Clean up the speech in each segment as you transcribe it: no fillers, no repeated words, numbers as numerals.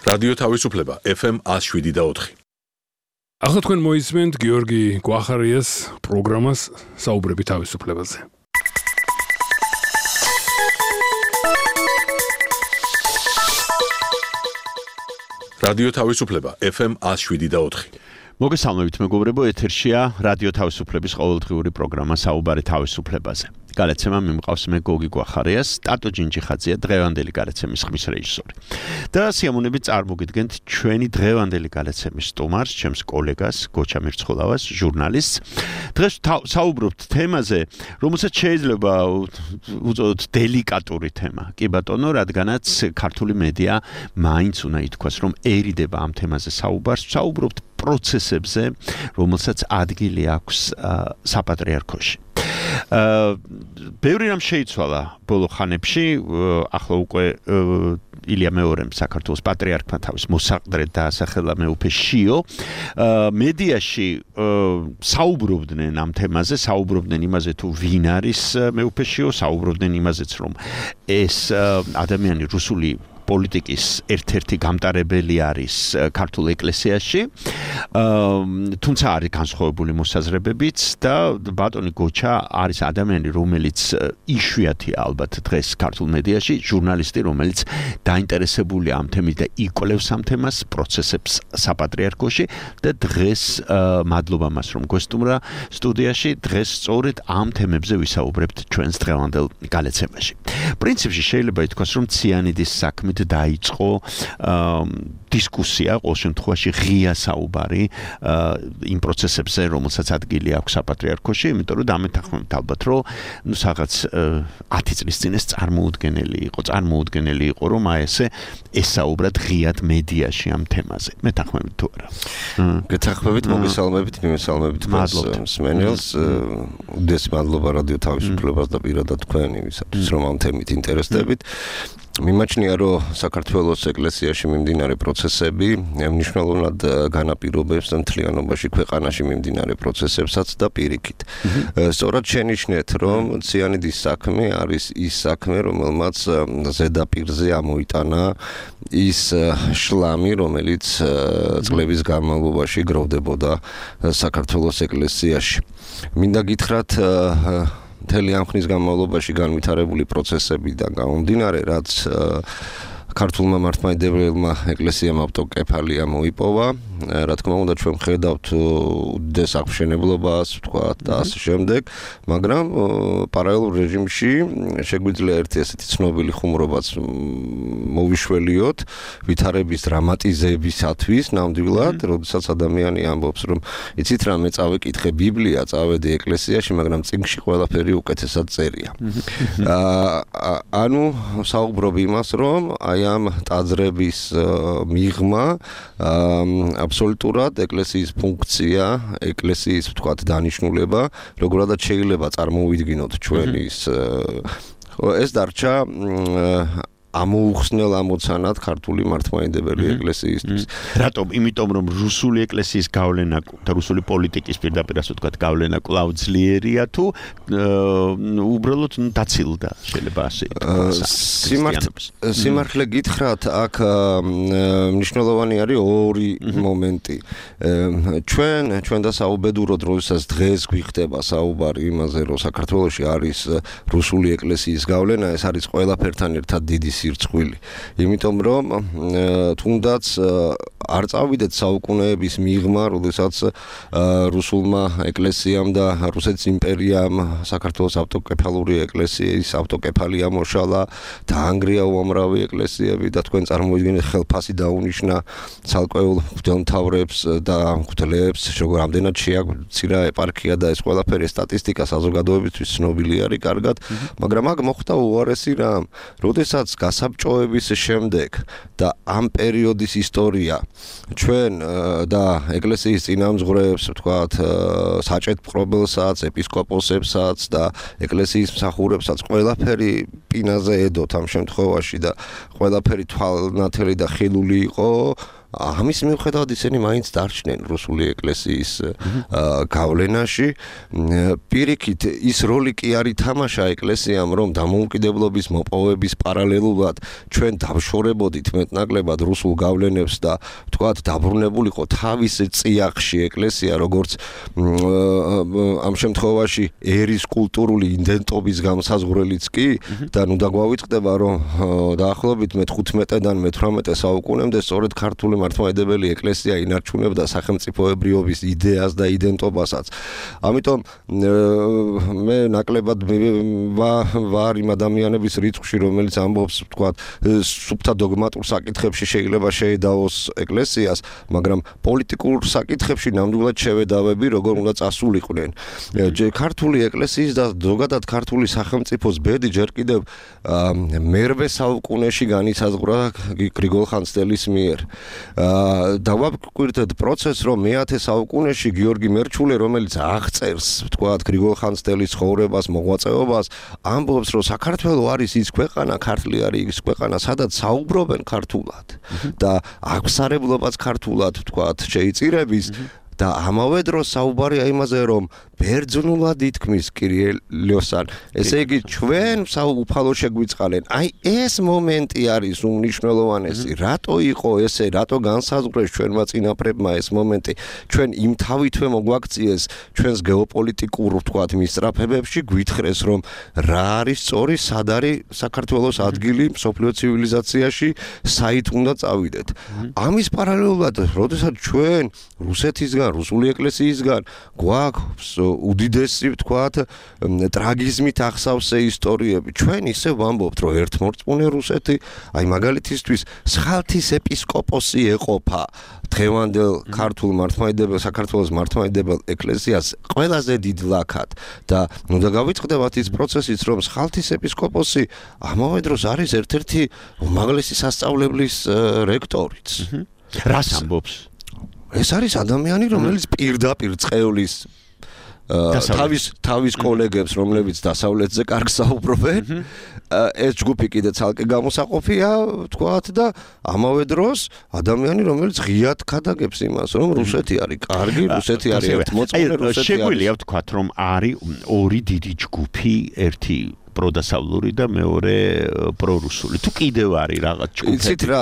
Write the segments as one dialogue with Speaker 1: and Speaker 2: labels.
Speaker 1: რადიო თავისუფლება FM 107.4.
Speaker 2: ახლა თქვენ მოისმენთ გიორგი გვახარიას პროგრამას საუბრები თავისუფლებაზე.
Speaker 1: რადიო თავისუფლება FM 107.4.
Speaker 3: მოგესალმებით მეგობრებო, ეთერშია რადიო თავისუფლების ყოველდღიური პროგრამა საუბარი თავისუფლებაზე. Გადაცემა მიმყავს მე გოგი გვახარიას, ტატო ჯინჯიხაძეა დღევანდელი გადაცემის ხმის რეჟისორი. და სიამოვნებით წარმოგიდგენთ ჩვენი დღევანდელი გადაცემის სტუმარს, ჩემს კოლეგას, გოჩა მირცხულავას, ჟურნალისტს. დღეს საუბრობთ თემაზე, რომელსაც შეიძლება უწოდოთ დელიკატური თემა. კი ბატონო, რადგანაც ქართული მედია მაინც უნდა ითქვას, რომ ერიდება ამ თემაზე საუბარს, საუბრობთ პროცესებზე, რომელსაც ადგილი აქვს საპატრიარქოში. ბევრი რამ შეიცვალა ბოლო ხანებში, ახლა უკვე ილია მეორემ საქართველოს პატრიარქმა თავის მოსაყდრედ დაასახელა მეუფე შიო. მედიაში საუბრობდნენ ამ თემაზე, საუბრობდნენ იმაზე თუ ვინ არის მეუფე შიო, საუბრობდნენ იმაზეც რომ ეს ადამიანი რუსული პოლიტიკის ერთ-ერთი გამტარებელი არის ქართულ ეკლესიაში. თუმცა არის განსხვავებული მოსაზრებებიც და ბატონი გოჩა არის ადამიანი, რომელიც იშვიათია ალბათ დღეს ქართულ მედიაში, ჟურნალისტი, რომელიც დაინტერესებულია ამ თემით და იკვლევს ამ თემას, პროცესებს საპატრიარქოში და დღეს მადლობა მას რომ გვესტუმრა სტუდიაში, დღეს სწორედ ამ თემებზე ვისაუბრებთ ჩვენს დღევანდელ გადაცემაში. პრინციპში შეიძლება ითქვას, რომ ციანიდის საქმით დაიწყო დისკუსია, ყოველ შემთხვევაში ღია საუბარი იმ პროცესებზე, რომელსაც ადგილი აქვს საპატრიარქოში, იმიტომ რომ დამეთანხმებით ალბათ, რომ რაღაც 10 წლის წინ ეს წარმოუდგენელი იყო, რომ აი ესე ესაუბრა ღიად მედიაში ამ თემაზე. მეთანხმებით თუ არა?
Speaker 4: გეთანხმებით, მოგესალმებით, მიმესალმებით მსმენელს. უდიდესი მადლობა რადიო თავისუფლებას და პირადად თქვენი, ვისაც რომ ამ თემით ინტერესდებით. მიმაჩნია, რომ საქართველოს ეკლესიაში მიმდინარე პროცესები მნიშვნელოვნად განაპირობებს მთლიანობაში ქვეყანაში მიმდინარე პროცესებსაც და პირიქით. სწორად შენიშნეთ, რომ ციანიდის საქმე არის ის საქმე, რომელმაც ზედაპირზე ამოიტანა ის შლამი, რომელიც წლების განმავლობაში გროვდებოდა საქართველოს ეკლესიაში. მინდა გითხრათ, მთელი ამ ხნის განმავლობაში განვითარებული პროცესებიდან გამომდინარე, რაც ქართულმა მართლმადიდებელმა ეკლესიამ ავტოკეფალია მოიპოვა, რა თქმა უნდა ჩვენ ხედავთ უდიდეს აღმშენებლობას, ვთქვათ და ასე შემდეგ, მაგრამ პარალელურ რეჟიმში შეგვიძლია ერთი ესეთი ცნობილი ხუმრობაც მოვიშველიოთ ვითარების დრამატიზებისათვის ნამდვილად, როდესაც ადამიანი ამბობს, რომ იცით რა, მე წავეკითხე ბიბლია, წავედი ეკლესიაში, მაგრამ წიგნში ყველაფერი უკეთესად წერია. ანუ საუბრობ იმას, რომ აი ამ ტაძრების მიღმა აბსოლუტურად ეკლესიის ფუნქცია, ეკლესიის ვთქვათ დანიშნულება, როგორადაც შეიძლება წარმოვიდგინოთ ჩვენი ეს დარჩა ამოუხსნელ ამოცანად ქართული მართლმადიდებელი ეკლესიისთვის.
Speaker 3: რატომ? იმიტომ რომ რუსული ეკლესიის გავლენა და რუსული პოლიტიკის პირდაპირ ასე ვთქვათ გავლენა კვლავ ძლიერია თუ უბრალოდ დაცილდა, შეიძლება ასე ითქვას.
Speaker 4: სიმართლე გითხრათ, აქ მნიშვნელოვანი არის ორი მომენტი. ჩვენ და საუბედუროდ, როდესაც დღეს გვიხდება საუბარი იმაზე, რომ საქართველოში არის რუსული ეკლესიის გავლენა, ეს არის ყველაფერთან ერთად დიდი სირცხვილი. იმიტომ რომ თუნდაც არ წავიდეთ საუკუნეების მიღმა, როდესაც რუსულმა ეკლესიამ და რუსეთის იმპერიამ საქართველოს ავტოკეფალური ეკლესიის ავტოკეფალია მოშალა, დაანგრია უამრავი ეკლესიები და თქვენ წარმოიდგინეთ ხელფასი დაუნიშნა ცალკეულ მღვდელმთავრებს და მღვდლებს, რამდენად შეაგზირა ეპარქია და ეს ყველაფერი სტატისტიკა საზოგადოებისთვის ცნობილი არის კარგად, მაგრამ აქ მოხდა უარესი რამ, როდესაც გასაბჭოების შემდეგ და ამ პერიოდის ისტორია ჩვენ და ეკლესიის წინამძღვრებს, ვთქვათ, საჭედპყრობელსაც, ეპისკოპოსებსაც და ეკლესიის მსახურებსაც ყველაფერი პინაზე ედოთ ამ შემთხვევაში და ყველაფერი თვალნათელი და ხილული იყო ამის მიუხედავად ისინი მაინც დარჩნენ რუსული ეკლესიის გავლენაში. პირიქით ის როლი კი არ ითამაშა ეკლესიამ, რომ დამოუკიდებლობის მოპოვების პარალელურად ჩვენ დავშორებოდით მეტნაკლებად რუსულ გავლენებს და თქვათ დაბრუნებულიყო თავის წიაღში ეკლესია, როგორც ამ შემთხვევაში ერის კულტურული იდენტობის გამსაზღვრელიც კი და ნუ დაგვავიწყდება, რომ დაახლოებით მე-15-დან მე-18 საუკუნემდე სწორედ ქართული მართლმადიდებელი ეკლესია ინარჩუნებდა სახელმწიფოებრიობის იდეას და იდენტობასაც. ამიტომ მე ნაკლებად ვარ იმ ადამიანების რიცხვში, რომელიც ამბობს, თქვათ, სუფთა დოგმატურ საკითხებში შეიძლება შეედავოს ეკლესიას, მაგრამ პოლიტიკურ საკითხებში ნამდვილად შევედავები, როგორ უნდა წასულიყვნენ. ქართული ეკლესიის და ზოგადად ქართული სახელმწიფოს ბედი ჯერ კიდევ მერვე საუკუნეში განისაზღვრა გრიგოლ ხანძთელის მიერ. დავაკვირდეთ პროცესს, რომ მე-10 საუკუნეში გიორგი მერჩულე, რომელიც აღწერს, თქვათ, გრიგოლ ხანძთელის ცხოვრებას, მოღვაწეობას, ამბობს, რომ საქართველო არის ის ქვეყანა, ქართლი არის ის ქვეყანა, სადაც საუბრობენ ქართულად და აღსარებლობაც ქართულად, თქვათ, შეიწირების და ამავე დროს საუბარია იმაზე, რომ ბერძნულად ითქმის კირილოსთან. ესე იგი, ჩვენ უფალო შეგვიწყალენ. აი ეს მომენტი არის უმნიშვნელოვანესი. რატო იყო ესე, რატო განსაზღვრეს ჩვენმა წინაპრებმა ეს მომენტი? ჩვენ იმ თავითვე მოგვაქციეს ჩვენს გეოპოლიტიკურ, თქვათ, მისწრაფებებში, გვითხრეს, რომ რა არის სწორი, სად არის საქართველოს ადგილი მსოფლიო ცივილიზაციაში, საით უნდა წავიდეთ. ამის პარალელურად, როდესაც ჩვენ რუსეთისგან, რუსული ეკლესიისგან გვაქვს უდიდესი, თქვათ, ტრაგიზმით ახსავსე ისტორიები. ჩვენ ისე ვამბობთ, რომ ერთმორწმუნე რუსეთი, აი მაგალითისთვის, სხალთის ეპისკოპოსი ეყოფა დღევანდელ ქართულ მართლმადიდებელ საქართველოს მართლმადიდებელ ეკლესიას ყველაზე დიდ ლაქად და ნუ დავიწყდებათ ის პროცესიც, რომ სხალთის ეპისკოპოსი ამავე დროს არის ერთ-ერთი უმაღლესი სასწავლებლის რექტორიც.
Speaker 3: რას ამბობს?
Speaker 4: ეს არის ადამიანი, რომელიც პირდაპირ წევლის თავის კოლეგებს, რომლებიც დასავლეთზე კარგ საუბრობენ, ეს ჯგუფი კიდე ცალკე გამოსაყოფია, თქვათ, და ამავე დროს ადამიანი, რომელიც ღიად ქადაგებს იმას, რომ რუსეთი არის კარგი, რუსეთი არის ერთმოწმუნე, რუსეთი არის. შეგვიძლია
Speaker 3: ვთქვათ, რომ არის ორი დიდი ჯგუფი, ერთი პროდასავლური და მეორე პრორუსული. თუ კიდევ არის რაღაც ჯგუფი.
Speaker 4: იცით რა,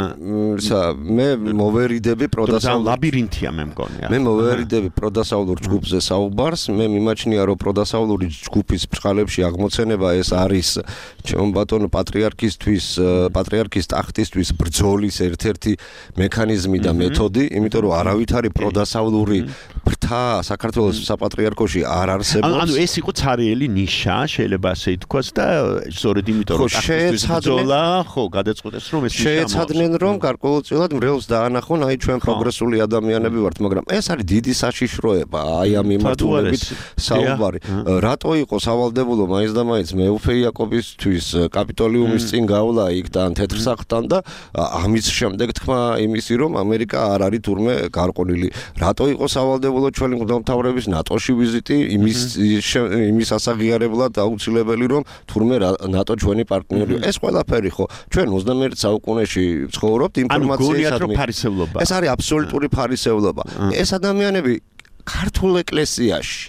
Speaker 4: მე მოვერიდები პროდასავლურ
Speaker 3: ლაბირინთია მე მგონი.
Speaker 4: მე მოვერიდები პროდასავლურ ჯგუფზე საუბარს, მე მიმაჩნია, რომ პროდასავლური ჯგუფის ბრწყალებში აღმოცენება ეს არის ჩემ ბატონ პატრიარქის ტახტისთვის ბრძოლის ერთ-ერთი მექანიზმი და მეთოდი, იმიტომ რომ არავით არის პროდასავლური ბრთა საქართველოს საპატრიარქოში არ არსებობს.
Speaker 3: ანუ ეს იყო ცარიელი ნიშა, შეიძლება ასე ითქვას და სწორედ იმიტომ რომ ტახტისთვის ბრძოლა, ხო, გადაწყვეტეს რომ ეს ნიშა
Speaker 4: შეეცადნენ, რომ გარკვეულწილად მრევლს დაანახონ, აი ჩვენ პროგრესული ადამიანები ვართ, მაგრამ ეს არის დიდი საშიშროება, აი ამ მიმართულებით საუბარი. რატო იყო სავალდებულო მაინც და მაინც მეუფე იაკობისთვის კაპიტოლიუმის წინ გავლა იქ და თეთრ სახლთან და ამის შემდეგ თქვა იმისი, რომ ამერიკა არ არის თურმე გარყვნილი. რატო იყო სავალდებულო ჩვენი მღვდელმთავრების ნატოში ვიზიტი იმის ასაღიარებლად აუცილებელი, რომ თურმე ნატო ჩვენი პარტნიორია. ეს ყველაფერი ხო ჩვენ 21 საუკუნეში ცხოვრობთ ინფორმაციისადმი. ეს არის აბსოლუტური ფარისევლობა. ეს ადამიანები ქართულ ეკლესიაში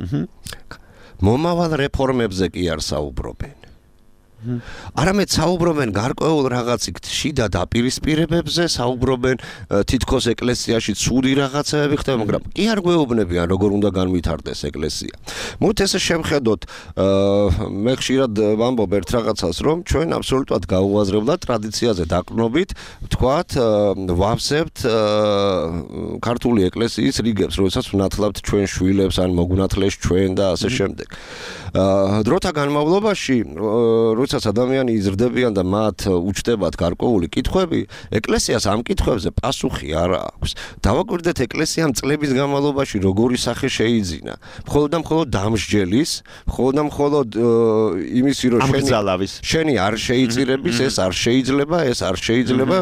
Speaker 4: მომავალ რეფორმებზე კი არ საუბრობენ. არამედ საუბრობენ გარკვეულ რაღაც შიდა დაპირისპირებებზე, საუბრობენ თითქოს ეკლესიაში ცუდი რაღაცები ხდება, მაგრამ კი არ გვეუბნებიან, როგორ უნდა განვითარდეს ეკლესია. მოთ ესე შევხედოთ, მე ხშირად ვამბობ ერთ რაღაცას, რომ ჩვენ აბსოლუტურად გაუაზრებლად ტრადიციაზე დაყრდნობით, ვთქვათ, ვავსებთ ქართული ეკლესიის რიგებს, როდესაც ვნათლავთ ჩვენ შვილებს, ან მოგვნათლეს ჩვენ და ასე შემდეგ. დროთა განმავლობაში, როდესაც ადამიანი იზრდებიან და მათ უჩნდებათ გარკვეული კითხვები, ეკლესიას ამ კითხვებზე პასუხი არ აქვს. დავაკვირდეთ ეკლესიამ წლების განმავლობაში როგორი სახე შეიძინა. მხოლოდ და მხოლოდ დამსჯელის, მხოლოდ და მხოლოდ იმისი, რომ შენი არ შეიწირების, ეს არ შეიძლება, ეს არ შეიძლება,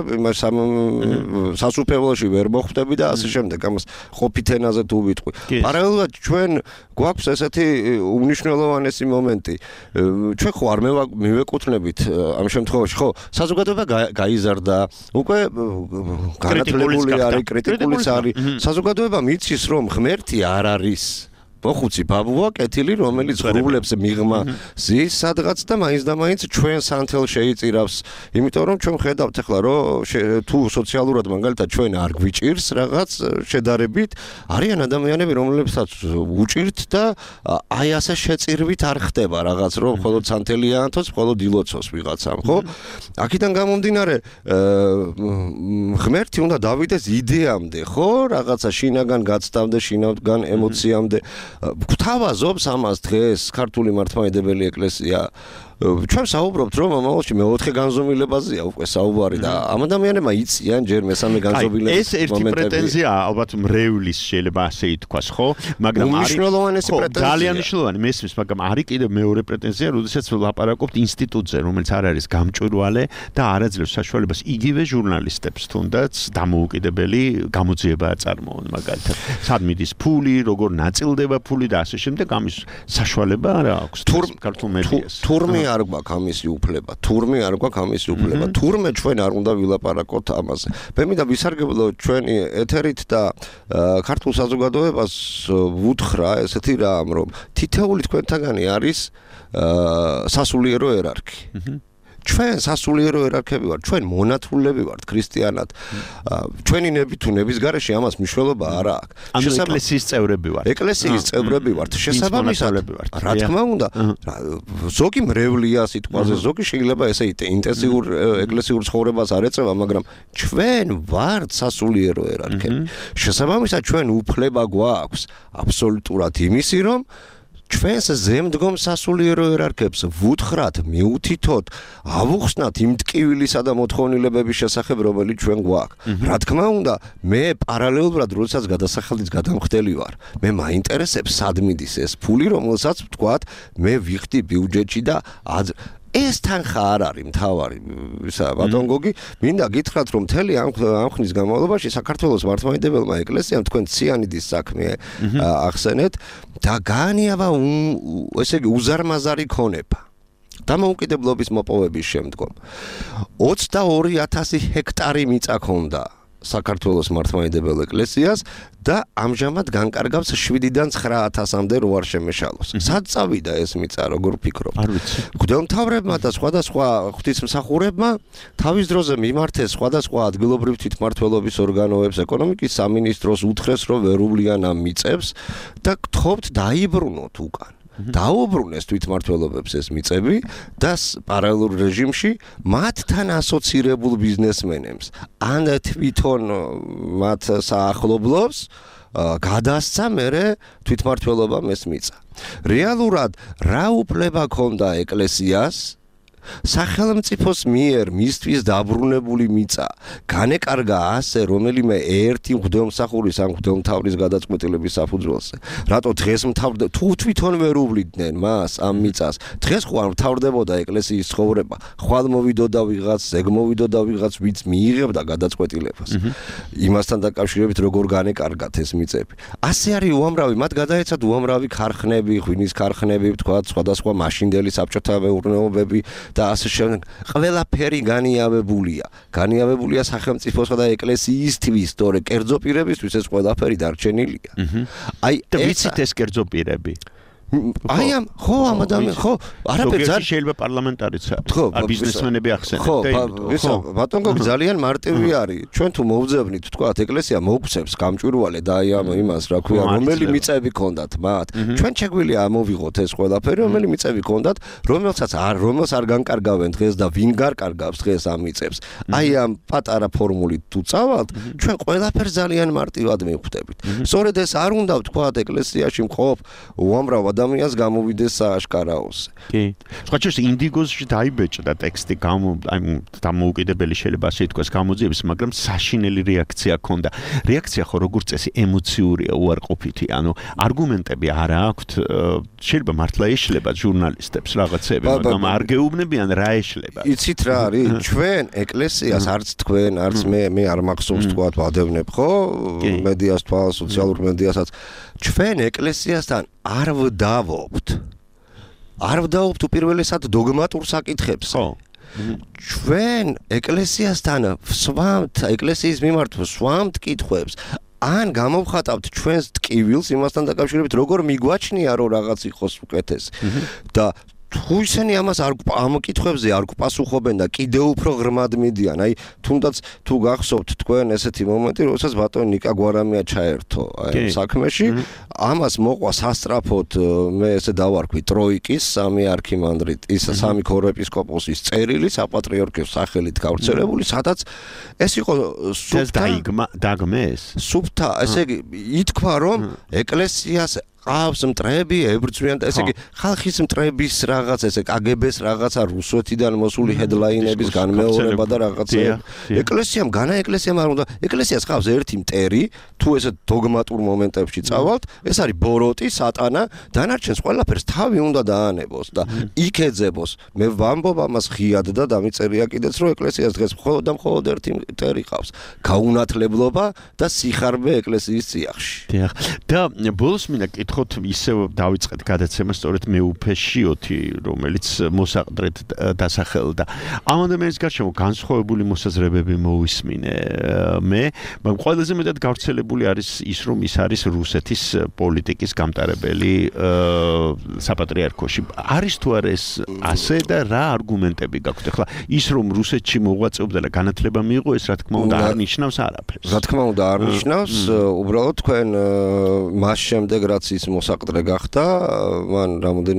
Speaker 4: სასუფეველოში ვერ მოხვდები და ასე შემდეგ. ამას ყოფით ენაზე თუ ვიტყვი. პარალელურად ჩვენ გვაქვს ესეთი უნიშნელოვანი უმნიშვნელოვანესი მომენტი. ჩვენ ხო არ მივეკუთვნებით ამ შემთხვევაში, ხო, საზოგადოება გაიზარდა, უკვე განათლებული არის, კრიტიკულიც არის. საზოგადოება მიცის, რომ ღმერთი არ არის. მოხუცი ბაბუა კეთილი, რომელიც ღრუბლებს მიღმა ზის სადღაც და მაინც ჩვენს ანთელ შეიწირავს. იმიტომ რომ ჩვენ ხედავთ ახლა რომ თუ სოციალურად მაგალითად ჩვენ არ გვიჭირს რაღაც შედარებით, არიან ადამიანები, რომლებსაც უჭირთ და აი ასე შეწირვით არ ხდება რაღაც, რომ მხოლოდ სანთელიანთოს, მხოლოდ ილოცოს ვიღაცამ, ხო? აქედან გამომდინარე, ღმერთი უნდა დავიდეს იდეამდე, ხო? რაღაცა შინაგან გაცდამდე, შინაგან ემოციამდე გვთავაზობს ამას დღეს ქართული მართლმადიდებელი ეკლესია. ჩვენ საუბრობთ რომ ამაში მეოთხე განზომილებაზეა უკვე საუბარი და ამ ადამიანებმა იციან ჯერ მესამე განზომილების
Speaker 3: ეს ერთი პრეტენზია ალბათ მრევლის შეიძლება ასე ითქვას, ხო? მაგრამ არის
Speaker 4: მნიშვნელოვანესი პრეტენზია.
Speaker 3: ძალიან მნიშვნელოვანი მესმის, მაგრამ არის კიდევ მეორე პრეტენზია, როდესაც ვლაპარაკობთ ინსტიტუტზე, რომელიც არ არის გამჭვირვალე და არ აძლევს საშუალებას იგივე ჟურნალისტებს თუნდაც დამოუკიდებელი გამოძიება აწარმოონ მაგალითად. სად მიდის ფული, როგორ ნაწილდება ფული და ასე შემდეგ, ამის საშუალება არ აქვს ქართულ მედიას.
Speaker 4: თურმე არ გვაქვს ამისი უფლება. თურმე ჩვენ არ უნდა ვილაპარაკოთ ამაზე. მე მინდა ვისარგებლო ჩვენი ეთერით და ქართულ საზოგადოებას ვუთხრა ესეთი რამ, რომ თითოეული თქვენთაგანი არის სასულიერო ერარქი. ჩვენ სასულიერო ერარქები ვართ, ჩვენ მონათლულები ვართ ქრისტიანად. ჩვენი ნები თუ ნების გარეშე ამას მნიშვნელობა არ აქვს.
Speaker 3: ეკლესიის წევრები ვართ.
Speaker 4: ეკლესიის წევრები ვართ. შესაბამისად, რა თქმა უნდა, ზოგი მრევლია სიტყვაზე, ზოგი შეიძლება ესე ინტენსიურ ეკლესიურ ცხოვრებას არ ეწევა, მაგრამ ჩვენ ვართ სასულიერო ერარქები. შესაბამისად, ჩვენ უფლება გვაქვს აბსოლუტურად იმისი, რომ ჩვენს ზემდგომ სასულიერო ერარქებს ვუთხრათ, მიუთითოთ, ავუხსნათ იმ ტკივილისა და მოთხოვნილებების შესახებ, რომელიც ჩვენ გვაქვს. რა თქმა უნდა, მე პარალელურად, როდესაც გადასახადის გადამხდელი ვარ, მე მაინტერესებს სად მიდის ეს ფული, რომელსაც ვთქვათ, მე ვიხდი ბიუჯეტში და ეს თანხა არ არის მთავარი, ისა ბატონ გოგი, მინდა გითხრათ, რომ მთელი ამ ხნის განმავლობაში საქართველოს მართლმადიდებელმა ეკლესიამ თქვენ ციანიდის საქმე ახსენეთ და გაანიავა ესე იგი უზარმაზარი ქონება. დამოუკიდებლობის მოპოვების შემდგომ 22,000 ჰექტარი მიწა ჰქონდა საქართველოს მართლმადიდებელ ეკლესიას და ამჟამად განკარგავს 7-დან 9,000-მდე რო არ შემეშალოს. სად წავიდა ეს მიწა, როგორ ფიქრობთ?
Speaker 3: არ ვიცი.
Speaker 4: მღვდელმთავრებმა და სხვადასხვა ღვთისმსახურებმა თავის დროზე მიმართეს სხვადასხვა ადგილობრივ თვითმმართველობის ორგანოებს, ეკონომიკის სამინისტროს უთხრეს, რომ ვერუვლიან ამ მიწებს და გთხოვთ დაიბრუნოთ უკან. დაუბრუნეს თვითმმართველობებს ეს მიწები და პარალელურ რეჟიმში მათთან ასოცირებულ ბიზნესმენებს ან თვითონ მათ საახლობლებს გადასცა მერე თვითმმართველობამ ეს მიწა. რეალურად რა უფლება ჰქონდა ეკლესიას სახელმწიფოს მიერ მისთვის დაბრუნებული მიწა განეკარგა ასე რომელიმე ერთი მღვდელმსახურის ან მღვდელმთავრის გადაწყვეტილების საფუძველზე. რატო დღეს თუ თვითონ ვერ უვლიდნენ მას ამ მიწას, დღეს ხო არ მთავრდებოდა ეკლესიის ცხოვრება, ხვალ მოვიდოდა ვიღაც, ზეგ მოვიდოდა ვიღაც, ვიც მიიღებდა გადაწყვეტილებას. იმასთან დაკავშირებით როგორ განეკარგათ ეს მიწები. ასე არის უამრავი, მათ გადაეცათ უამრავი ქარხნები, ღვინის ქარხნები, თქვათ, სხვადასხვა მაშინდელი საბჭოთა მეურნეობები და ასე შემდეგ. ყველაფერი განიავებულია სახელმწიფოსა და ეკლესიისთვის, თორე კერძო პირებისთვის ეს ყველაფერი დარჩენილია.
Speaker 3: აი და ვიცით ეს კერძო პირები.
Speaker 4: აი ამ ხო ამ ადამიან ხო არაფერი
Speaker 3: შეიძლება პარლამენტარიც არის. ბიზნესმენები ახსენეთ
Speaker 4: და ბატონ გოგ ძალიან მარტივი არის. ჩვენ თუ მოვძებნით თქვათ ეკლესია მოგცემს გამჭვირვალე და აი ამ იმას რა ქვია რომელი მიწები ქონდათ მათ. ჩვენ შეგვიძლია ამოვიღოთ ეს ყველაფერი რომელი მიწები ქონდათ, რომელსაც არ განკარგავენ დღეს და ვინ გარკარგავს დღეს ამ მიწებს. აი ამ პატარა ფორმულით თუ წავალთ, ჩვენ ყველაფერს ძალიან მარტივად მივხვდებით. სწორედ ეს არ უნდა ვთქვათ ეკლესიაში მყოფ უამრავ ადამიანს გამოვიდეს სააშკარაოზე.
Speaker 3: კი. სხვაჩვენს ინდიგოზში დაიბეჭდა ტექსტი დამოუკიდებელი შეიძლება ასე ითქვას გამოძიების, მაგრამ საშინელი რეაქცია ჰქონდა. რეაქცია ხო როგორც წესი ემოციურია, უარყოფითი, ანუ არგუმენტები არ აქვთ, შეიძლება მართლა ეშლება ჟურნალისტებს რაღაცები, მაგრამ არ გეუბნებიან რა ეშლება.
Speaker 4: იცით რა არის? ჩვენ ეკლესიას არც თქვენ, არც მე არ მახსოვს თქვათ ვადევნებ, ხო? მედიას თვალ, სოციალურ მედიასაც ჩვენ ეკლესიასთან არ ვდავობთ. არ ვდაობთ უპირველესად დოგმატურ საკითხებს.
Speaker 3: ხო.
Speaker 4: ჩვენ ეკლესიასთან ვსვამთ, ეკლესიის მიმართ ვსვამთ კითხვებს. ან გამოვხატავთ ჩვენს ტკივილს იმასთან დაკავშირებით, როგორ მიგვაჩნია, რომ რაღაც იყოს უკეთესი. და თუ ისინი ამ კითხვებზე არ გპასუხობენ და კიდევ უფრო ღრმად მიდიან, აი თუნდაც თუ გახსოვთ თქვენ ესეთი მომენტი, როდესაც ბატონი ნიკა გვარამია ჩაერთო აი საქმეში, ამას მოყვა სასტრაფოდ მე ესე დავარქვი ტროიკის სამი არქიმანდრიტ, ის სამი ქორეპისკოპოსის წერილი საპატრიარქოს სახელით გავრცელებული, სადაც ეს იყო სუფთა
Speaker 3: დაგმეს.
Speaker 4: სუფთა, ესე იგი ითქვა რომ ეკლესიას ყავს მტრები, ებრძვიან, ესე იგი ხალხის მტრების რაღაც, ესე კგბ-ს რაღაცა რუსეთიდან მოსული ჰედლაინების განმეორება და რაღაცა. ეკლესიამ არ უნდა. ეკლესიას ყავს ერთი მტერი, თუ ესე დოგმატურ მომენტებში წავალთ, ეს არის ბოროტი, სატანა, დანარჩენს ყველაფერს თავი უნდა დაანებოს და იქ ეძებოს. მე ვამბობ ამას ღიად და დამიწერია კიდეც, რომ ეკლესიას დღეს მხოლოდ ერთი მტერი ყავს. გაუნათლებლობა და სიხარბე ეკლესიის წიაღში.
Speaker 3: დიახ. და ბოლოს მინდა ხოთ ისევ დავიწყეთ გადაცემა სწორედ მეუფეშიოთი, რომელიც მოსაყდრეთ დასახელდა. ამ ადამიანის გარშემო განსხვავებული მოსაზრებები მოვისმინე მე, მაგრამ ყველაზე მეტად გავრცელებული არის ის, რომ ის არის რუსეთის პოლიტიკის გამტარებელი საპატრიარქოში. არის თუ არა ეს ასე და რა არგუმენტები გაქვთ? ახლა ის რომ რუსეთში მოღვაწეობდა და განათლება მიიღო, ეს რა თქმა უნდა არ ნიშნავს არაფერს.
Speaker 4: რა თქმა უნდა არ ნიშნავს, უბრალოდ თქვენ მას შემდეგ რაც ის მოსაყდრე გახდა, მან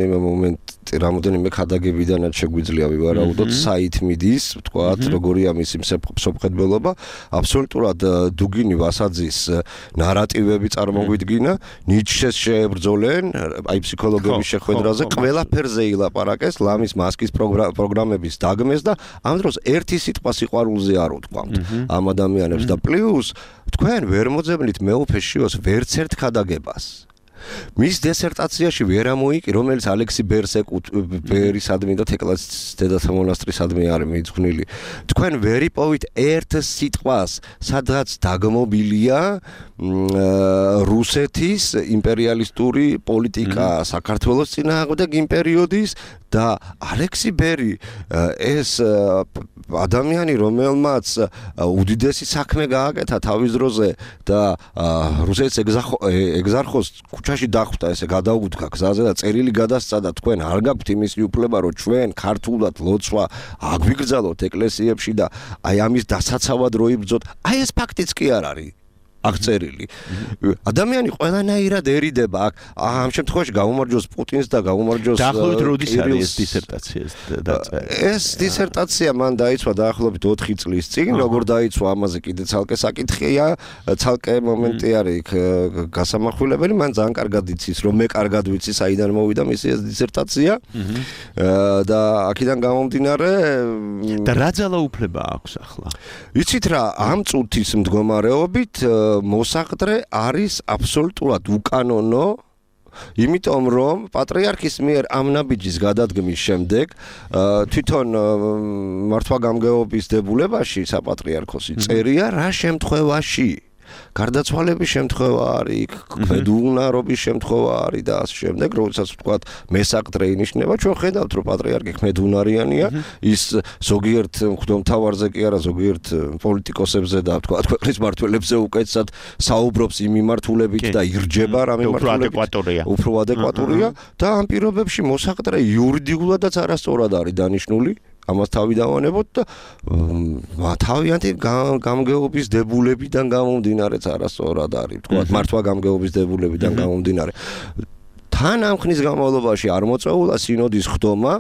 Speaker 4: რამოდენიმე ქადაგებიდანაც შეგვიძლია ვივარაუდოთ საით მიდის, ვთქვათ, როგორია მისი მსოფლმხედველობა, აბსოლუტურად დუგინი ვასაძის ნარატივები წარმოგვიდგინა, ნიჩეს შეებრძოლენ, აი ფსიქოლოგების შეხვედრაზე ყველაფერზე ილაპარაკეს, ლამის მასკის პროგრამების დაგმეს და ამ დროს ერთი სიტყვა სიყვარულზე არ უთქვამთ ამ ადამიანებს და პლუს თქვენ ვერ მოძებნით მეუფეშიოს ვერც ერთ ქადაგებას. მის დისერტაციაში ვერ ამოიკი, რომელიც ალექსი ბერისადმი და თეკლას დედათა მონასტრისადმი არის მიძღვნილი. თქვენ ვერ იპოვით ერთ სიტყვას, სადღაც დაგმობილია რუსეთის იმპერიალისტური პოლიტიკა საქართველოს წინააღმდეგ იმ პერიოდის და ალექსი ბერი ეს ადამიანი, რომელმაც უდიდესი საქმე გააკეთა თავის დროზე და რუსეთის ეგზარხოს ქუჩაში დახვდა, ესე გადაუდგა გზაზე და წერილი გადასცა და თქვენ არ გაქვთ იმის უფლება, რომ ჩვენ ქართულად ლოცვა აგვიგრძალოთ ეკლესიებში და აი ამის დასაცავად რო იბრძოთ. აი ეს ფაქტიც კი არ არის აღწერილი. ადამიანი ყველანაირად ერიდება აქ. ამ შემთხვევაში გაუმარჯოს პუტინს და გაუმარჯოს
Speaker 3: დაახლოებით როდის არის ეს დისერტაცია დაწერილი?
Speaker 4: ეს დისერტაცია მან დაიცვა დაახლოებით 4 წლის წინ, როგორ დაიცვა ამაზე კიდე ცალკე საკითხია, ცალკე მომენტი არის იქ გასამახვილებელი, მან ძალიან კარგად იცის, რომ მე კარგად ვიცი საიდან მოვიდა მისი ეს დისერტაცია. და აქედან გამომდინარე
Speaker 3: და რა ძალაუფლება აქვს ახლა?
Speaker 4: იცით რა, ამ წუთის მდგომარეობით მოსაყდრე არის აბსოლუტურად უკანონო, იმიტომ რომ პატრიარქის მიერ ამ ნაბიჯის გადადგმის შემდეგ თვითონ მართვა-გამგეობის დებულებაში საპატრიარქოსი წერია რა შემთხვევაში გარდაცვალების შემთხვევა არის, ქმედუნარობის შემთხვევა არის და ასე შემდეგ, როდესაც ვთქვათ მესაყდრე ინიშნება, ჩვენ ხედავთ რომ პატრიარქი ქმედუნარიანია, ის ზოგიერთ მღვდელმთავარზე კი არა, ზოგიერთ პოლიტიკოსებზე და ვთქვათ ქვეყნის მმართველებზე უკეთესად საუბრობს იმ მიმართულებით და ირჯება რა მიმართულებით. უფრო ადეკვატურია და ამ პირობებში მოსაყდრე იურიდიულადაც არასწორად არის დანიშნული. ამას თავი დავანებოთ და თავიანთი გამგეობის დებულებიდან გამომდინარეც არასწორად არის, ვთქვათ, მართვა-გამგეობის დებულებიდან გამომდინარე. თან ამ ხნის განმავლობაში არ მოწვეულა სინოდის ხდომა,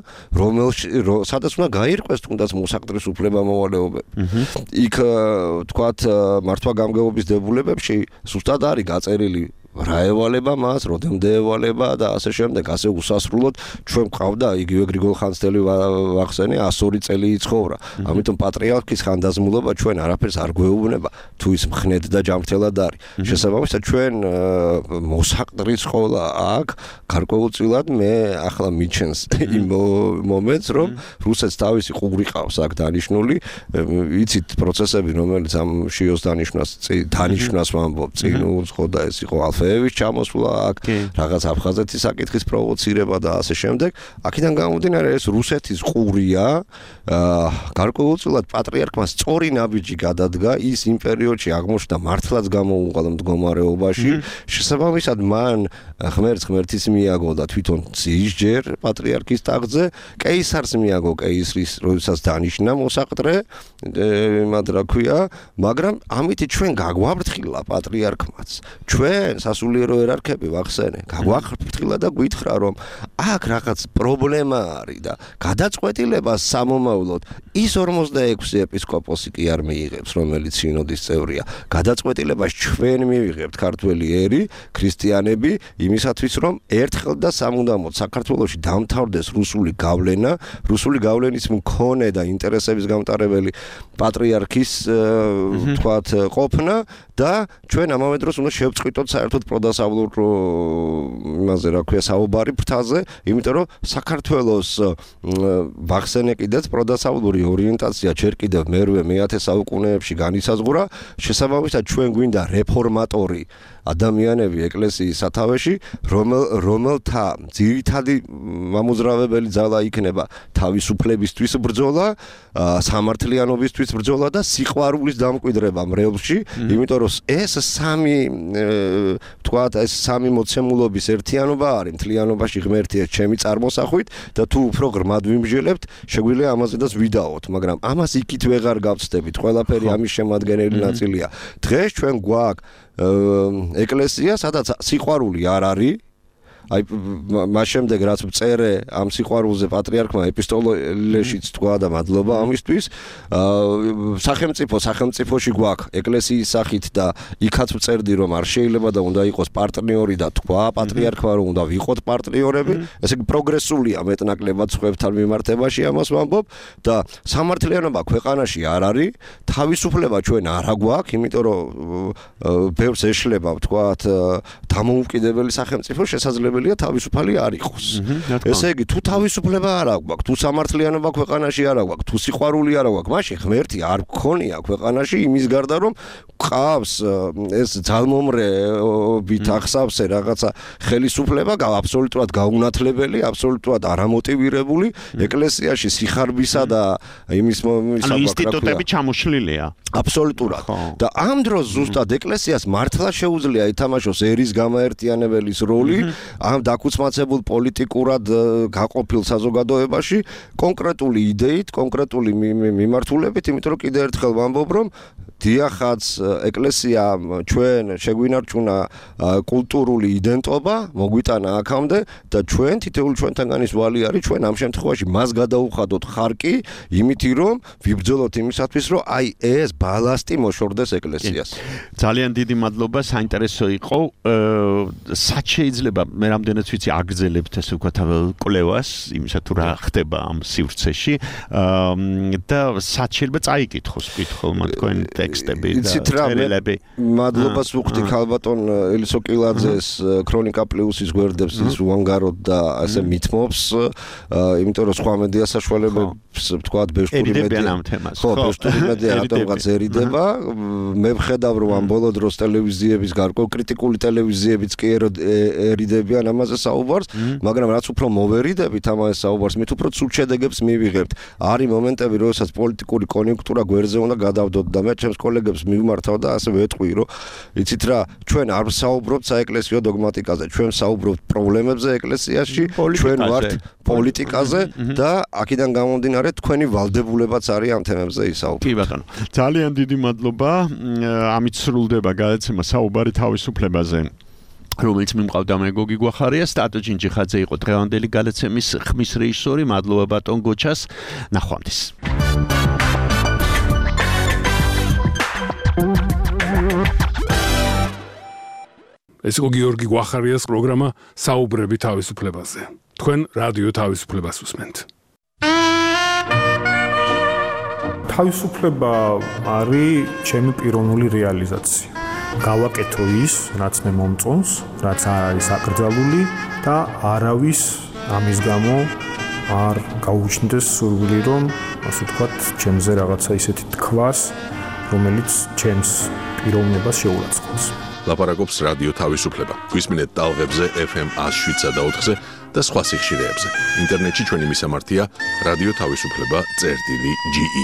Speaker 4: სადაც უნდა გაირკვეს თუნდაც მოსაყდრის უფლება-მოვალეობები. იქ ვთქვათ, მართვა-გამგეობის დებულებებში ზუსტად არის გაწერილი რა ევალება მას, როდემდე ევალება და ასე შემდეგ, ასე უსასრულოდ ჩვენ ყავდა იგივე გრიგოლ ხანძთელი ვახსენე 102 წელი იცხოვრა. ამიტომ პატრიარქის ხანდაზმულობა ჩვენ არაფერს არ გვეუბნება, თუ ის მხნედ და ჯანმრთელად არის. შესაბამისად ჩვენ მოსაყდრის ყოლა აქ გარკვეულწილად მე ახლა მიჩენს იმ მომენტს, რომ რუსეთს თავისი ყური ყავს აქ დანიშნული, იცით პროცესები, რომელიც ამ შიოს დანიშნას ვამბობ, წინ უცხო და ეს იყო თვეების ჩამოსვლა აქ, რაღაც აფხაზეთის საკითხის პროვოცირება და ასე შემდეგ. აქედან გამომდინარე ეს რუსეთის ყურია, გარკვეულწილად პატრიარქმა სწორი ნაბიჯი გადადგა, ის იმ პერიოდში აღმოჩნდა მართლაც გამოუყალ მდგომარეობაში. შესაბამისად მან ღმერთის მიაგო და თვითონ ძიისჯერ პატრიარქის ტახტზე, კეისარს მიაგო კეისრის, როდესაც დანიშნა მოსაყდრე, იმად რა ქვია, მაგრამ ამით ჩვენ გაგვაფრთხილა პატრიარქმაც. ჩვენ სასულიერო ერარქები ვახსენე, გაგვაფრთხილა და გვითხრა რომ აქ რაღაც პრობლემა არის და გადაწყვეტილებას სამომავლოდ ის 46 ეპისკოპოსი კი არ მიიღებს, რომელიც სინოდის წევრია. გადაწყვეტილებას ჩვენ მივიღებთ ქართველი ერი, ქრისტიანები, იმისათვის რომ ერთხელ და სამუდამოდ საქართველოში დამთავრდეს რუსული გავლენა, რუსული გავლენის მქონე და ინტერესების გამტარებელი პატრიარქის თქვათ ყოფნა და ჩვენ ამავე დროს უნდა შევწყვიტოთ საერთოდ პროდასავლურ იმაზე რა ქვია საუბარი ფრთაზე, იმიტომ რომ საქართველოს ვახსენე კიდეც პროდასავლური ორიენტაცია ჯერ კიდევ მე-10 საუკუნეებში განისაზღვრა, შესაბამისად ჩვენ გვინდა რეფორმატორი ადამიანები ეკლესიის სათავეში, რომელთა ძირითადი მამოძრავებელი ძალა იქნება თავისუფლებისთვის ბრძოლა, სამართლიანობისთვის ბრძოლა და სიყვარულის დამკვიდრება მრევლში, იმიტომ რომ ეს სამი მოცემულობის ერთიანობა არის მთლიანობაში ღმერთია ჩემი წარმოსახვით და თუ უფრო ღრმად ვიმსჯელებთ, შეგვიძლია ამაზედაც ვიდაოთ, მაგრამ ამას იქით ვეღარ გავწდებით, ყველაფერი ამის შემადგენელი ნაწილია. დღეს ჩვენ გვაქვს ეკლესია, სადაც სიყვარული არ არის. აი მას შემდეგ რაც წერე ამ სიყვარულზე პატრიარქმა ეპისტოლეშიც თქვა და მადლობა ამისთვის, სახელმწიფოში გვაქვს ეკლესიის სახით და იქაც წერდი რომ არ შეიძლება და უნდა იყოს პარტნიორი და თქვა პატრიარქმა რომ უნდა ვიყოთ პარტნიორები, ესე იგი პროგრესულია მეტნაკლებად სხვებთან მიმართებაში ამას ვამბობ და სამართლიანობა ქვეყანაში არ არის, თავისუფლება ჩვენ არ გვაქვს, იმიტომ რომ ბევრს ეშლება თქვათ დამოუკიდებელი სახელმწიფო შესაძლებელი თავისუფალი არ იყოს. ესე იგი, თუ თავისუფლება არ აქვს, თუ სამართლიანობა ქვეყანაში არ აქვს, თუ სიყვარული არ აქვს, მაშინ ღმერთი არ გქონია ქვეყანაში იმის გარდა რომ ყავს ეს ძალმომრეობით ახსავსე რაღაცა ხელისუფლება აბსოლუტურად გაუნათლებელი, აბსოლუტურად არამოტივირებული ეკლესიაში სიხარბისა და იმის
Speaker 3: ინსტიტუტები ჩამოშლილია.
Speaker 4: აბსოლუტურად. და ამ დროს ზუსტად ეკლესიას მართლა შეუძლია ითამაშოს ერის გამაერთიანებელის როლი ამ დაკუცმაცებულ პოლიტიკურად გაყოფილ საზოგადოებაში კონკრეტული იდეით, კონკრეტული მიმართულებით, იმიტომ რომ კიდევ ერთხელ ვამბობ, რომ დიახაც ეკლესიამ ჩვენ შეგვინარჩუნა კულტურული იდენტობა, მოგვიტანა აქამდე და ჩვენ თითოეული ჩვენთანგანის ვალი არის, ჩვენ ამ შემთხვევაში მას გადაუხადოთ ხარკი, იმითი რომ ვიბრძოლოთ იმისათვის, რომ აი ეს ბალასტი მოშორდეს ეკლესიას.
Speaker 3: ძალიან დიდი მადლობა, საინტერესო იყო. სად შეიძლება მე რამდენიც ვიცი აგრძელებთ ესე ვქოთ კვლევას, იმისა თუ რა ხდება ამ სივრცეში და სად შეიძლება წაიკითხოს კითხულმა თქვენ ტექსტები და წერილები.
Speaker 4: მადლობას ვუხდი ქალბატონ ელისო კილაძეს ქრონიკა პლუსის გვერდებს ის უანგაროდ და ასე მithმობს, იმიტომ რომ სხვა მედია საშუალებებს ვთქვათ ბეშტური მედია. ხო, ბეშტური მედია რატომღაცერიდება. მე ვხედავ რომ ამ ბოლო დროს ტელევიზიების გარკვეულ კრიტიკული ტელევიზიებიც კი ერიდებიან ამაზე საუბარს, მაგრამ რაც უფრო მოვერიდებით ამაზე საუბარს, მით უფრო ცუდ შედეგებს მივიღებთ. არის მომენტები, როდესაც პოლიტიკური კონიუნქტურა გვერდზე უნდა გადავდოთ და მე ჩემს კოლეგებს მივმართავ და ასე ვეტყვი, რომ იცით რა, ჩვენ არ ვსაუბრობთ საეკლესიო დოგმატიკაზე, ჩვენ ვსაუბრობთ პრობლემებზე ეკლესიაში, ჩვენ ვართ პოლიტიკაზე და აქედან გამომდინარე თქვენი ვალდებულებაც არის ამ თემებზე ისაუბრო.
Speaker 3: კი ბატონო, ძალიან დიდი მადლობა. ამით სრულდება გადაცემა საუბარი თავისუფლებაზე, რომელიც მიმყავდა მე გოგი გვახარია, სტატო ჯინჯიხაძე იყო დღევანდელი გადაცემის ხმის რეჟისორი. მადლობა ბატონ გოჩას, ნახვამდის.
Speaker 2: ეს იყო გიორგი გვახარიას პროგრამა საუბრები თავისუფლებაზე. თქვენ რადიო თავისუფლებას უსმენთ.
Speaker 5: თავისუფლება არის ჩემი პიროვნული რეალიზაცია. გავაკეთო ის, რაც მე მომწონს, რაც არ არის აკრძალული და არავის ამის გამო არ გაუჩნდეს სურვილი, რომ ასე ვთქვათ, ჩემზე რაღაცა ისეთი თქვას, რომელიც ჩემს პიროვნებას შეურაცხყოფს.
Speaker 1: ლაპარაკობს რადიო თავისუფლება. გვისმინეთ ტალღებზე FM 107.4-ზე და სხვა სიხშირეებზე. ინტერნეტში ჩვენი მისამართია რადიო თავისუფლება.ge.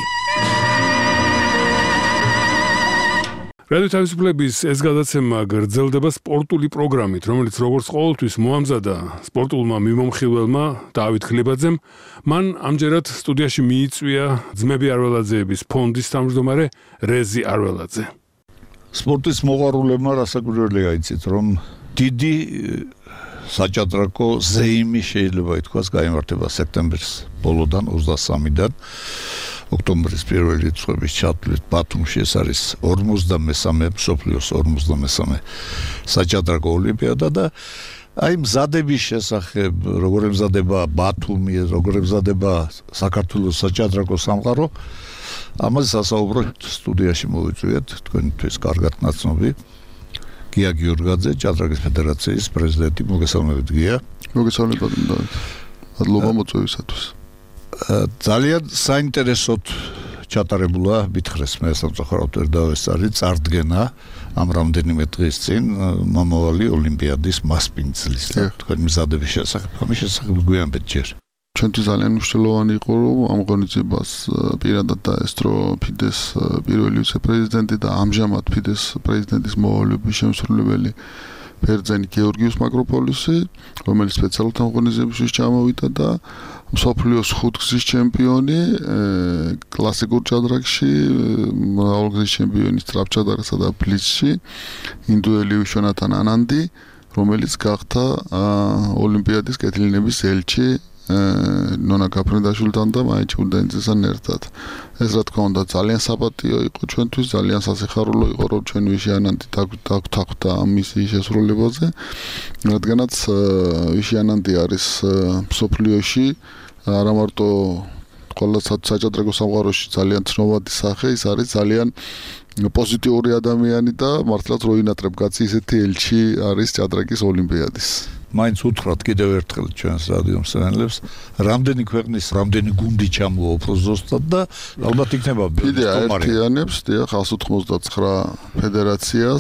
Speaker 2: რადიო თავისუფლების ეს გადაცემა გრძელდება სპორტული პროგრამით, რომელიც როგორც ყოველთვის მოამზადა სპორტულმა მიმომხილველმა დავით ქლებაძემ. მან ამჯერად სტუდიაში მიიწვია ძმები არველაძეების ფონდის თავმჯდომარე რეზი არველაძე.
Speaker 6: სპორტის მოყვარულებმა რასაკვირველია იცით, რომ დიდი საჭადრაკო ზეიმი შეიძლება ითქვას გაიმართება სექტემბრის ბოლოდან 23-დან ოქტომბრის პირველი რიცხვების ჩათვლით ბათუმში. ეს არის 53-მე მსოფლიოს 53-მე საჭადრაკო ოლიმპიადა და აი მზადების შესახებ, როგორ ემზადება ბათუმი, როგორ ემზადება საქართველოს საჭადრაკო სამყარო, ამაზე სასაუბროთ სტუდიაში მოვიწვიეთ თქვენთვის კარგად ნაცნობი გია გიორგაძე, ჭადრაკის ფედერაციის პრეზიდენტი. მოგესალმებით გია.
Speaker 7: მოგესალმებით დავით. მადლობა მოწვევისათვის.
Speaker 6: ძალიან საინტერესოდ ჩატარებულა მითხრეს მე სამწუხაროდ ვერ დავესწარი წარდგენა ამ რამდენიმე დღის წინ მომავალი ოლიმპიადის მასპინძლის და თქვენი მზადების შესახებ. ამის შესახებ გვიანბეთ ჯერ.
Speaker 7: ჩვენთვის ძალიან მნიშვნელოვანი იყო, რომ ამ ღონისძიებას პირადად დაესწრო ფიდეს პირველი ვიცე-პრეზიდენტი და ამჟამად ფიდეს პრეზიდენტის მოვალეობის შემსრულებელი ბერძენი გეორგიუს მაკროპოლისი, რომელიც სპეციალურად ამ ღონისძიებისთვის ჩამოვიდა და მსოფლიოს 5 გზის ჩემპიონი კლასიკურ ჭადრაკში, მრავალგზის ჩემპიონი სწრაფჭადრაკსა და ბლიცში, ინდუელი ვიშვანათან ანანდი, რომელიც გახდა ოლიმპიადის კეთილინების ელჩი ნონა გაფრინდაშვილთან და მაიჩ უდენძესთან ერთად. ეს რა თქმა უნდა ძალიან საპატიო იყო ჩვენთვის, ძალიან სასიხარულო იყო, რომ ჩვენ ვიშიანანდი დაგვთანხმდა ამ მისიის შესრულებაზე, რადგანაც ვიშიანანდი არის მსოფლიოში არა მარტო ყველა საჭადრაკო სამყაროში ძალიან ცნობადი სახე, ის არის ძალიან პოზიტიური ადამიანი და მართლაც რო ინატრებ კაცი ისეთი ელჩი არის ჭადრაკის ოლიმპიადის.
Speaker 6: მაინც უთხრათ კიდევ ერთხელ ჩვენს რადიო მსმენელებს, რამდენი ქვეყნის, რამდენი გუნდი ჩამოვა უფრო ზუსტად და ალბათ იქნება
Speaker 7: ფიდე აერთიანებს 189 ფედერაციას,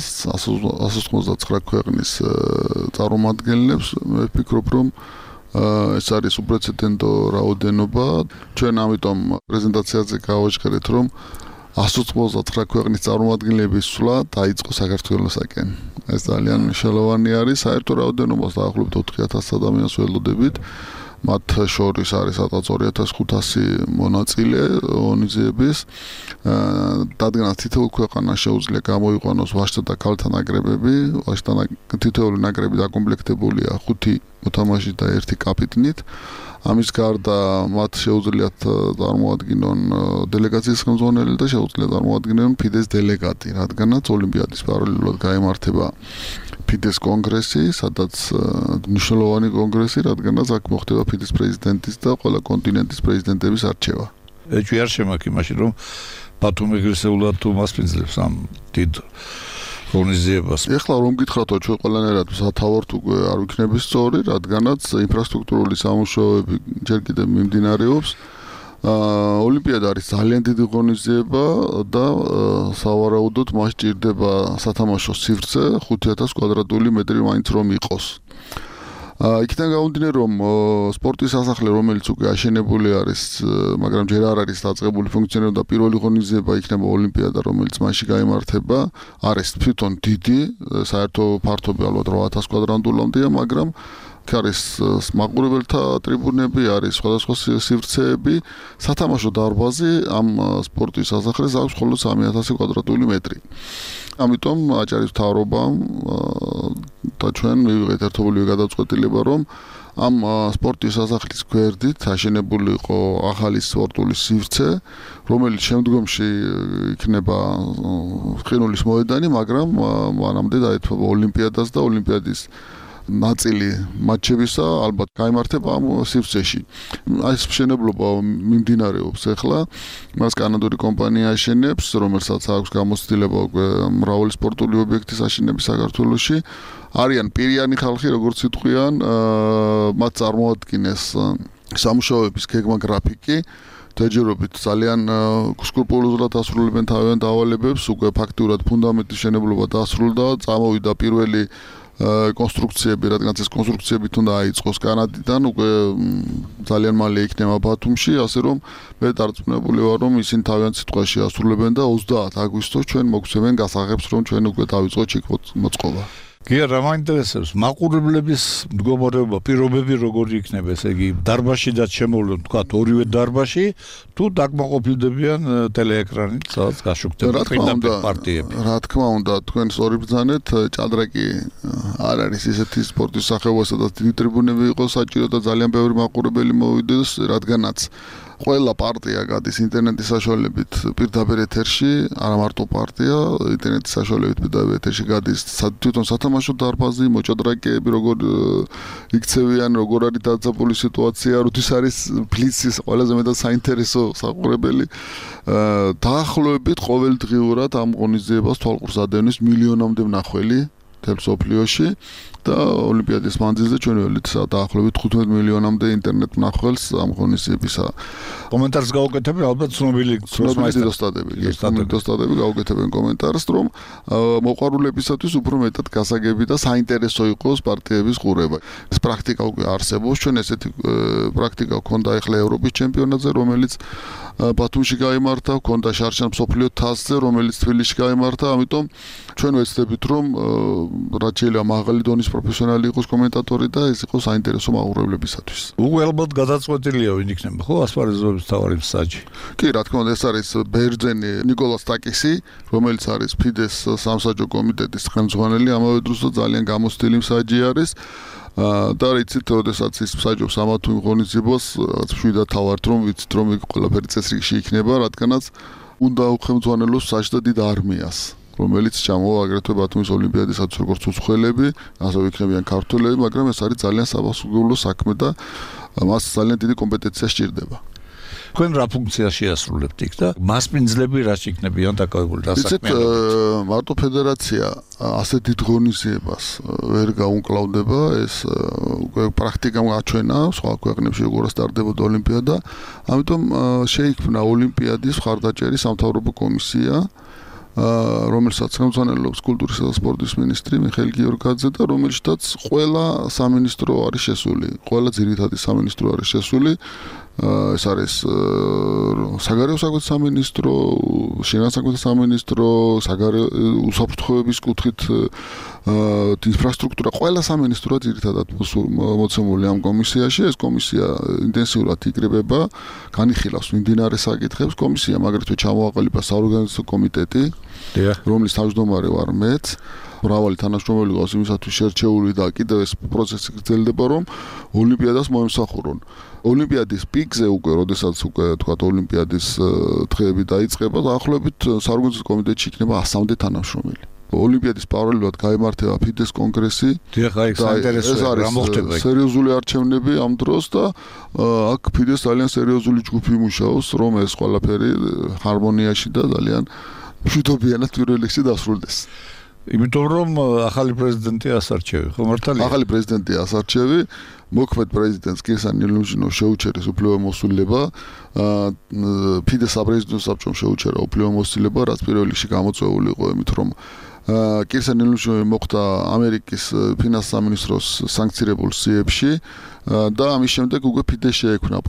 Speaker 7: 189 ქვეყნის წარმომადგენლებს. მე ვფიქრობ, რომ ეს არის უპრეცედენტო რაოდენობა. ჩვენ ამიტომ პრეზენტაციაზე გავაჟღერეთ, რომ 189 ქვეყნის წარმომადგენლების სვლა დაიწყო საქართველოსაკენ. ეს ძალიან მნიშვნელოვანი არის. საერთო რაოდენობას დაახლოებით 4000 ადამიანს ველოდებით. მათ შორის არის სადღაც 2500 მონაწილე ღონისძიების. დადგენას თითოეულ ქვეყანას შეუძლია გამოიყვანოს ვაჟთა და ქალთა ნაკრებები. თითოეული ნაკრები დაკომპლექტებულია 5 მოთამაშით და 1 კაპიტნით. ამის გარდა მათ შეუძლიათ წარმოადგინონ დელეგაციის ხელმძღვანელი და შეუძლიათ წარმოადგინონ ფიდეს დელეგატი, რადგანაც ოლიმპიადის პარალელურად გაიმართება ფიდეს კონგრესი, სადაც მნიშვნელოვანი კონგრესი, რადგანაც აქ მოხდება ფიდეს პრეზიდენტის და ყველა კონტინენტის პრეზიდენტების არჩევა.
Speaker 6: ეჭვი არ შემაქი მაშინ რომ ბათუმი ეგრესულად თუ მასპინძლებს ამ დიდ ღონისძიებას.
Speaker 7: ეხლა რომ გითხრათო ჩვენ ყველანაირად სათავართ უკვე არ ვიქნები სწორი, რადგანაც ინფრასტრუქტურული სამუშაოები ჯერ კიდევ მიმდინარეობს. ოლიმპიადა არის ძალიან დიდი ღონისძიება და სავარაუდოდ მას ჭირდება სათამაშო სივრცე 5000 კვადრატული მეტრი მაინც რომ იყოს. იქიდან გამომდინარე, რომ სპორტის სასახლე, რომელიც უკვე აშენებული არის, მაგრამ ჯერ არ არის დაწყებული ფუნქციონირება და პირველი ღონისძიება იქნება ოლიმპიადა, რომელიც მასში გაიმართება, არის თვითონ დიდი, საერთო ფართობი ალბათ 8000 კვადრატულამდეა, მაგრამ არის მაყურებელთა ტრიბუნები, არის სხვადასხვა სივრცეები, სათამაშო დარბაზი ამ სპორტის სასახლეს აქვს მხოლოდ 3000 კვადრატული მეტრი. ამიტომ აჭარის მთავრობამ და ჩვენ მივიღეთ ერთობლივი გადაწყვეტილება, რომ ამ სპორტის სასახლის გვერდით აშენებული იყო ახალი სპორტული სივრცე, რომელიც შემდგომში იქნება ყინულის მოედანი, მაგრამ მანამდე დაეთმობა ოლიმპიადას და ოლიმპიადის ნაწილი მატჩებისა ალბათ გაიმართება ამ სივრცეში. ეს მშენებლობა მიმდინარეობს ახლა, მას კანადური კომპანია აშენებს, რომელსაც აქვს გამოცდილება უკვე მრავალი სპორტული ობიექტის აშენების საქართველოში. არიან პირიანი ხალხი, როგორც იტყვიან, მათ წარმოადგენს სამუშაოების გეგმა გრაფიკი ჯერჯერობით ძალიან სკრუპულოზურად ასრულებენ თავიანთ დავალებებს, უკვე ფაქტიურად ფუნდამენტის შენებლობა დაასრულა, წამოვიდა პირველი კონსტრუქციები, რადგანაც ეს კონსტრუქციები თუნდა აიწყოს კანადიდან, უკვე ძალიან მალე იქნება ბათუმში, ასე რომ მე დარწმუნებული ვარ, რომ ისინი თავიანთ სიტყვაში ასრულებენ და 30 აგვისტოს ჩვენ მოგცემენ გასაღებს, რომ ჩვენ უკვე დავიწყოთ ჩიქ მოწყობა.
Speaker 6: კი, რა მაინტერესებს, მაყურებლების მდგომარეობა, პირობები როგორი იქნება, ესე იგი, დარბაზშიდაც შემოვლენ, თქვა, ორივე დარბაზში, თუ დაკმაყოფილდებიან ტელეეკრანით, სადაც გაშუქდება პარტიები.
Speaker 7: რა თქმა უნდა, თქვენ სწორი ბრძანეთ, ჭადრაკი არ არის ისეთი სპორტის სახეობა, სადაც დიდი ტრიბუნები იყოს საჭირო და ძალიან ბევრი მაყურებელი მოვიდეს, რადგანაც ყველა პარტია გადის ინტერნეტის საშუალებით პირდაპირ ეთერში, არა მარტო პარტია, ინტერნეტის საშუალებით პირდაპირ ეთერში გადის თვითონ სათამაშო დარბაზი, მოჭადრაკეები, როგორ იქცევიან, როგორ არის დაძაბული სიტუაცია, როდის არის ფლიცის ყველაზე მეტად საინტერესო საყურებელი. დაახლოებით ყოველდღიურად ამ ღონისძიებას თვალყურს ადევნის მილიონამდე მნახველი მთელ სოფლიოში და ოლიმპიადის მანძილზე ჩვენ ველით დაახლოებით 15 მილიონამდე ინტერნეტ მნახველს ამ ღონისძიებისა.
Speaker 6: კომენტარს გავუკეთებენ ალბათ ცნობილი
Speaker 7: dostadები გავუკეთებენ კომენტარს, რომ მოყვარულებისათვის უფრო მეტად გასაგები და საინტერესო იყოს პარტიების ყურება. ეს პრაქტიკა უკვე არსებობს, ჩვენ ესეთი პრაქტიკა გვქონდა ახლა ევროპის ჩემპიონატზე, რომელიც ბათუმში გაიმართა, გვქონდა შარშან მსოფლიო თასზე, რომელიც თბილისში გაიმართა, ამიტომ ჩვენ ვეცდებით, რომ რაც შეიძლება მაღალი დონის პროფესიონალი იყოს კომენტატორი და ეს იყოს საინტერესო მაყურებლებისათვის.
Speaker 6: უკვე ალბათ გადაწყვეტილია ვინ იქნება, ხო, ასპარეზობის მთავარი მსაჯი.
Speaker 7: კი, რა თქმა უნდა, ეს არის ბერძენი ნიკოლას ტაკისი, რომელიც არის ფიდეს სამსაჯო კომიტეტის ხელმძღვანელი, ამავე დროს ძალიან გამოცდილი მსაჯი არის. და იცით, როდესაც ის მსაჯობს ამა თუ იმ ღონისძიებას, შვიდად თავართ, რომ ვიცით, რომ იქ ყველაფერი წესრიგში იქნება, რადგანაც უნდა უხელმძღვანელოს მსაჯს და დიდ არმიას. რომელიც ჩამოვა აგრეთვე ბათუმის ოლიმპიადისათვის როგორც უცხოელები, ასევე იქნებიან ქართველები, მაგრამ ეს არის ძალიან საფასურულო საქმე და მას ძალიან დიდი კომპეტენცია სჭირდება.
Speaker 6: თქვენ რა ფუნქციას შეასრულებთ იქ და მასპინძლები რა იქნებიან დაკავებული დასაქმიანობით?
Speaker 7: იცით, მარტო ფედერაცია ასეთ დიდ ღონისძიებას ვერ გაუმკლავდება, ეს უკვე პრაქტიკამ გაჩვენა, სხვა ქვეყნებში როგორ სტარდებოდა ოლიმპიადა, ამიტომ შეიქმნა ოლიმპიადის მხარდაჭერის სამთავრობო კომისია, რომელსაც ხელმძღვანელობს კულტურისა და სპორტის მინისტრი მიხეილ გიორგაძე და რომელშიც ყველა სამინისტრო არის შესული, ყველა ძირითადი სამინისტრო არის შესული. ეს არის საგარეო საქმეთა სამინისტრო, შინაგან საქმეთა სამინისტრო, უსაფრთხოების კუთხით ინფრასტრუქტურა, ყველა სამინისტრო ძირითადად მოცემული ამ კომისიაში. ეს კომისია ინტენსიურად იკრიბება, განიხილავს მიმდინარე საკითხებს. კომისიამ აგრეთვე ჩამოაყალიბა საორგანიზაციო კომიტეტი, რომლის თავმჯდომარე ვარ მეც. მრავალი თანამშრომელი ყავს იმისათვის შერჩეული და კიდევ ეს პროცესი გრძელდება, რომ ოლიმპიადას მოემსახურონ. ოლიმპიადის პიკზე უკვე, როდესაც უკვე თქვათ ოლიმპიადის დღეები დაიწყება, დაახლოებით საორგანიზაციო კომიტეტში იქნება 100-მდე თანამშრომელი. ოლიმპიადის პარალელურად გაიმართება ფიდეს კონგრესი.
Speaker 6: ეს არის
Speaker 7: სერიოზული არჩევნები ამ დროს და აქ ფიდეს ძალიან სერიოზული ჯგუფი იმუშაოს, რომ ეს ყველაფერი ჰარმონიაში და ძალიან მშვიდობიანად პირველ რიგში დასრულდეს.
Speaker 6: იმიტომ რომ ახალი პრეზიდენტი ასარჩევი, ხო მართალია?
Speaker 7: ახალი პრეზიდენტი ასარჩევი, მოქმედ პრეზიდენტს კირსან ნილუჟინოვს შეუჩერეს უფლებამოსილება, ფიდეს საპრეზიდენტო საბჭომ შეუჩერა უფლებამოსილება, რაც პირველ რიგში გამოწვეული იყო იმით, რომ კირსან ნილუჟინოვი მოხვდა ამერიკის ფინანსთა სამინისტროს სანქცირებულ სიებში და ამის შემდეგ უკვე ფიდეს შეექმნა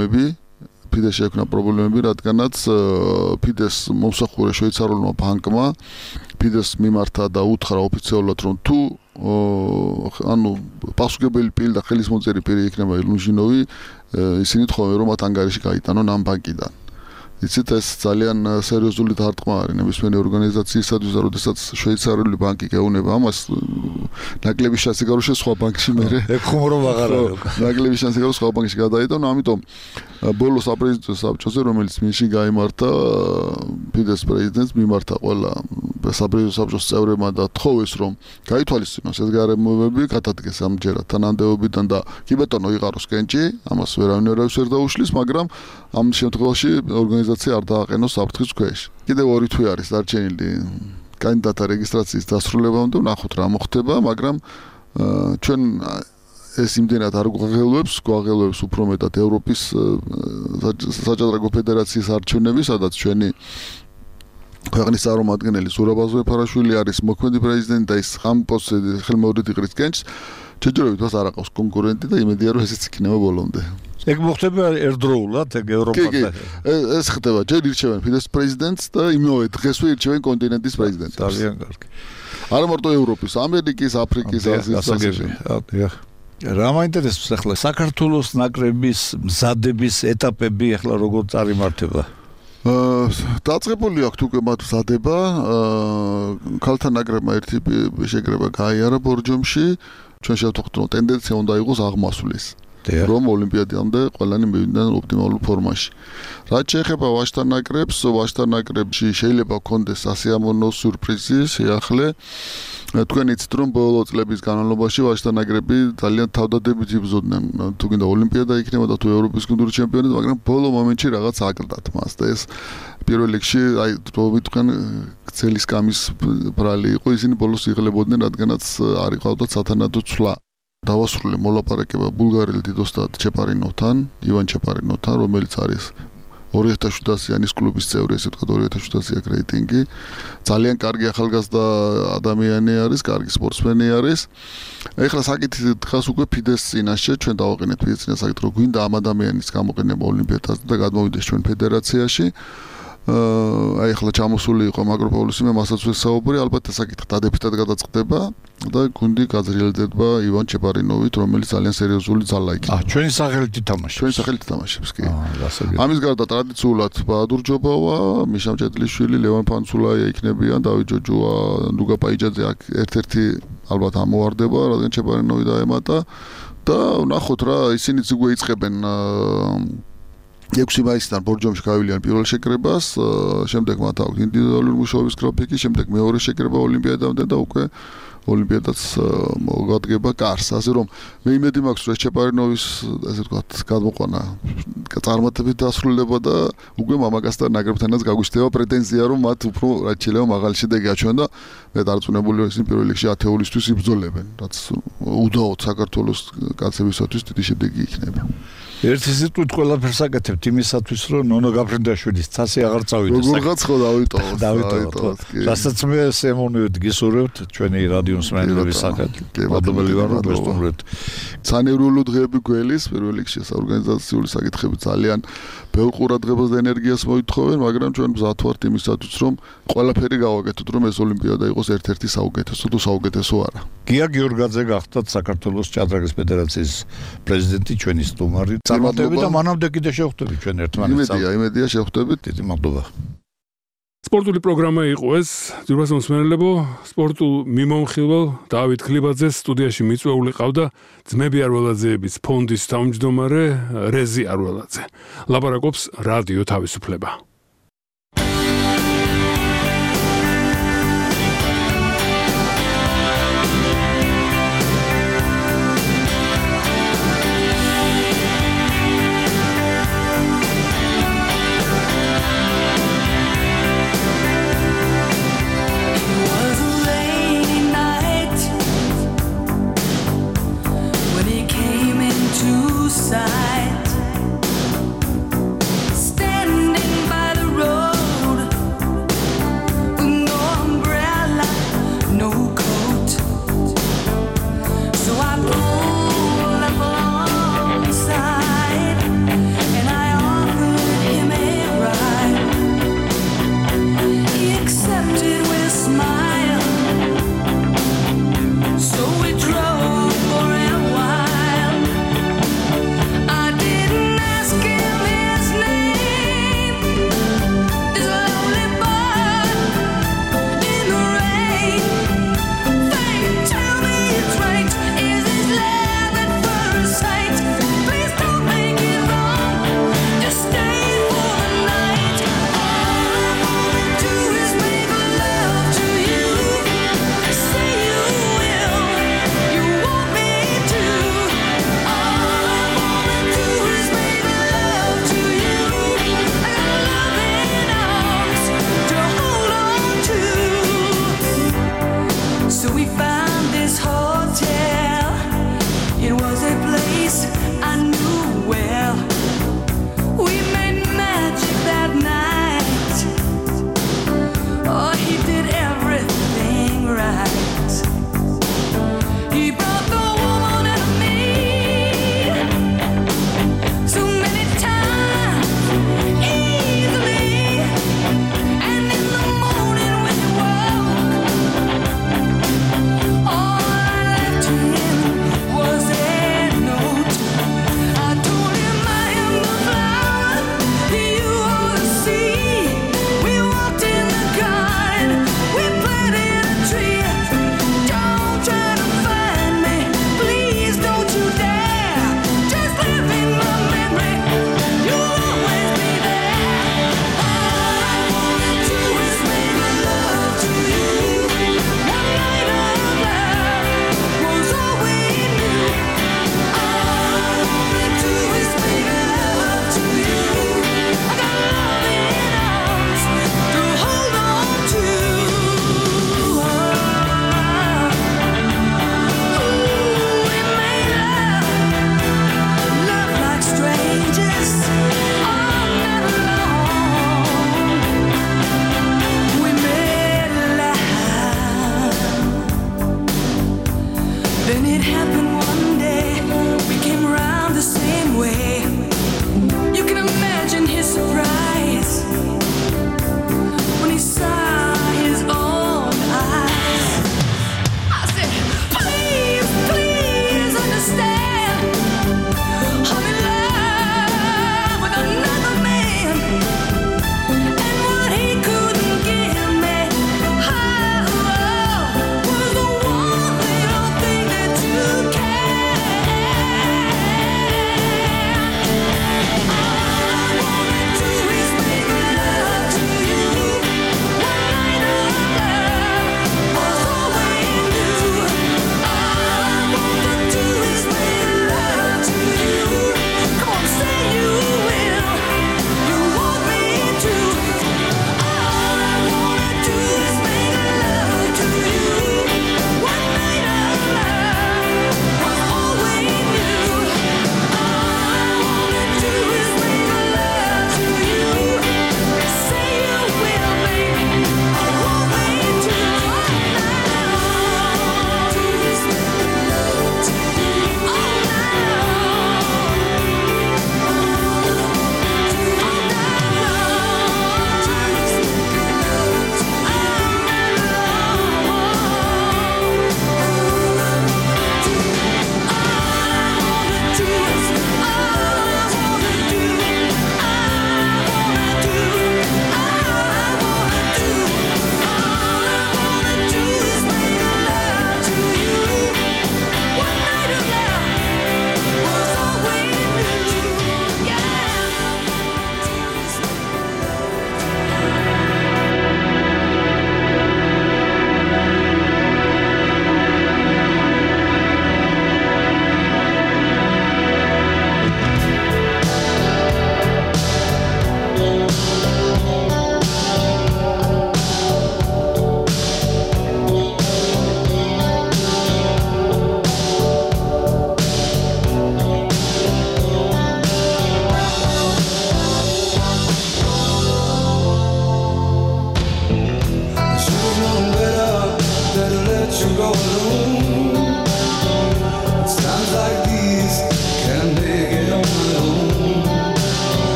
Speaker 7: პრობლემები, რადგანაც ფიდეს მომსახურე შვეიცარიულმა ბანკმა ფიდეს მიმართა და უთხრა ოფიციალურად, რომ თუ პასუხობელი პირი და ხელისმოწერი პირი იქნება ნილუჟინოვი, ისინი თხოვენ, რომ მათ ანგარიში გაიტანონ ამ ბანკიდან. იცით, ეს ძალიან სერიოზული დარტყმა არის ნებისმიერი ორგანიზაციისათვის და როდესაც შვეიცარიული ბანკი გეუბნება ამას, ნაკლები შანსი გარო სხვა ბანკში მერე
Speaker 6: ეხუმრობ აღარა
Speaker 7: ნაკლები შანსი გარო სხვა ბანკში გადაიტანო, ამიტომ ბოლოს საპრეზიდენტო საბჭოზე, რომელიც მინში გაიმართა, ფიდეს პრეზიდენტს მიმართა ყველა საპრეზიდენტო საბჭოს წევრებმა და თხოვეს, რომ გაითვალისწინოს ეს გარემოებები, გადადგეს ამჯერად თანამდებობიდან და კი ბეტონო იყაროს კენჭი, ამას ვერავინ ვერ დაუშლის, მაგრამ ამ შემთხვევაში ორგანიზაცია არ დააყენოს საფრთხის ქვეშ. კიდევ 2 თვე არის დარჩენილი კანდიდატთა რეგისტრაციის დასრულებამდე, ვნახოთ რა მოხდება, მაგრამ ჩვენ ეს იმდენად არ გვაღელვებს უფრო მეტად ევროპის საჭადრაკო ფედერაციის არჩევნები, სადაც ჩვენი ქვეყნის წარმომადგენელი ზურაბ აზერბაიჯანი არის მოქმედი პრეზიდენტი და ის ამ პოსტზე ხელმეორედ იყრის კენჭს, შეჯერებით მას არ აყავს კონკურენტი და იმედია რომ ესეც იქნება ბოლომდე.
Speaker 6: ეგ მოხდება ერთდროულად, ეგ ევროპაში.
Speaker 7: ეს ხდება, ჯერ ირჩევენ ფიდეს პრეზიდენტს და იმავე დღესვე ირჩევენ კონტინენტის პრეზიდენტს.
Speaker 6: ძალიან კარგი.
Speaker 7: არა მარტო ევროპის, ამერიკის, აფრიკის, აზიის.
Speaker 6: რა მაინტერესებს ახლა საქართველოს ნაკრების მზადების ეტაპები ახლა როგორ წარიმართება?
Speaker 7: დაწყებული აქვს უკვე მათ მზადება, ქალთა ნაკრებმა ერთი შეკრება გაიარა ბორჯომში, ჩვენ შევთხოვთ რომ ტენდენცია უნდა იყოს აღმასვლის. რომ ოლიმპიადამდე ყველანი მივიდნენ ოპტიმალურ ფორმაში. რაც შეეხება ვაჟთა ნაკრებში შეიძლება გქონდეს სასიამოვნო სიურპრიზი, შეახლე. თქვენ იცით რომ ბოლო წლების განმავლობაში ვაჟთა ნაკრები ძალიან თავდადებით იბრძოდნენ. თუ გინდა ოლიმპიადა იქნება და თუ ევროპის გუნდური ჩემპიონატი, მაგრამ ბოლო მომენტში რაღაც აკრდათ მას და ეს პირველ რიგში აი ვიტყვენ გრძელი სკამის ბრალი იყო, ისინი ბოლოს იღლებოდნენ, რადგანაც არ იყავდათ სათანადო ცვლა. დავასრულე მოლაპარაკება ბულგარელ დიდოსტატ ჩეპარინოვთან, ივან ჩეპარინოვთან, რომელიც არის 2700-იანის კლუბის წევრი, ესე ვთქვათ 2700 აქ რეიტინგი. ძალიან კარგი ახალგაზრდა ადამიანი არის, კარგი სპორტსმენი არის. ეხლა საკითხი დგას უკვე ფიდეს წინაშე, ჩვენ დავაყენეთ ფიდეს წინაშე საკითხი, რომ გვინდა ამ ადამიანის გამოყენება ოლიმპიადაზე და გადმოვიდეს ჩვენ ფედერაციაში. აი ახლა ჩამოსული იყო მაკროპაულისი, მე მასაც ვესაუბრე, ალბათ ეს საკითხი დადებითად გადაწყდება და გუნდი გაძრიელდება ივან ჩეპარინოვით, რომელიც ძალიან სერიოზული ძალა იქნება.
Speaker 6: ჩვენი სახელით ითამაშებს.
Speaker 7: ჩვენი სახელით ითამაშებს, კი. ამის გარდა ტრადიციულად ბაადურ ჯობავა, მიშამ ჭედლიშვილი, ლევან ფანცულაია იქნებიან, დავით ჯოჯოა, ნუგა პაიჯაძე აქ ერთ-ერთი ალბათ ამოვარდება, რადგან ჩეპარინოვი დაემატა და ნახოთ რა, ისინიც უკვე იწყებენ 6 მაისიდან ბორჯომში გავივლიან პირველ შეკრებას, შემდეგ მათ აქვს ინდივიდუალური მუშაობის გრაფიკი, შემდეგ მეორე შეკრება ოლიმპიადამდე და უკვე ოლიმპიადაც მოგადგება კარს. ასე რომ მე იმედი მაქვს, რომ ჩეპარინოვის ასე ვთქვათ, გადმოყვანა წარმატებით დასრულდება და უკვე მამაკაცთა ნაკრებთანაც გაგვიშტება პრეტენზია, რომ მათ უფრო რაც შეიძლება მაღალი შედეგი აჩვენონ და მე დარწმუნებული ვარ, ისინი პირველ რიგში ათეულისთვის იბრძოლებენ, რაც უდაოდ საქართველოს კაცებისათვის დიდი შედეგი იქნება.
Speaker 6: ერთი სიტყვით ყველაფერს აკეთებთ იმისათვის, რომ ნონო გაფრინდაშვილის წასი აღარ წავიდეს.
Speaker 7: როგორღაც ხო დავიტოვოთ.
Speaker 6: დავიტოვოთ. რასაც მე სემონივით გისურვებთ ჩვენი რადიო მსმენელების სახით. მადლობელი ვარ, რომ გესტუმრეთ.
Speaker 7: სანევროლო დღეები გველის პირველ რიგში საორგანიზაციული საკითხები ძალიან ბევრ ყურადღებას და ენერგიას მოითხოვენ, მაგრამ ჩვენ მზად ვართ იმისათვის, რომ ყველაფერი გავაკეთოთ, რომ ეს ოლიმპიადა იყოს ერთ-ერთი საუკეთესო თუ საუკეთესო არა.
Speaker 6: გია გიორგაძე გახდათ საქართველოს ჭადრაკის ფედერაციის პრეზიდენტი, ჩვენი სტუმარი. წარმატებით და მანამდე კიდე შევხვდებით ჩვენ ერთმანეთს.
Speaker 7: იმედია შევხვდებით.
Speaker 6: დიდი მადლობა.
Speaker 2: სპორტული პროგრამა იყო ეს. ძვირფას მოსმენელებო, სპორტულ მიმომხილველ დავით ქლიბაძეს სტუდიაში მიწვეული ყავდა ძმები არველაძეების ფონდის თავმჯდომარე რეზი არველაძე. ლაპარაკობს რადიო თავისუფლება.
Speaker 8: Standing by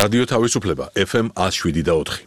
Speaker 1: რადიო თავისუფლება FM 107.4.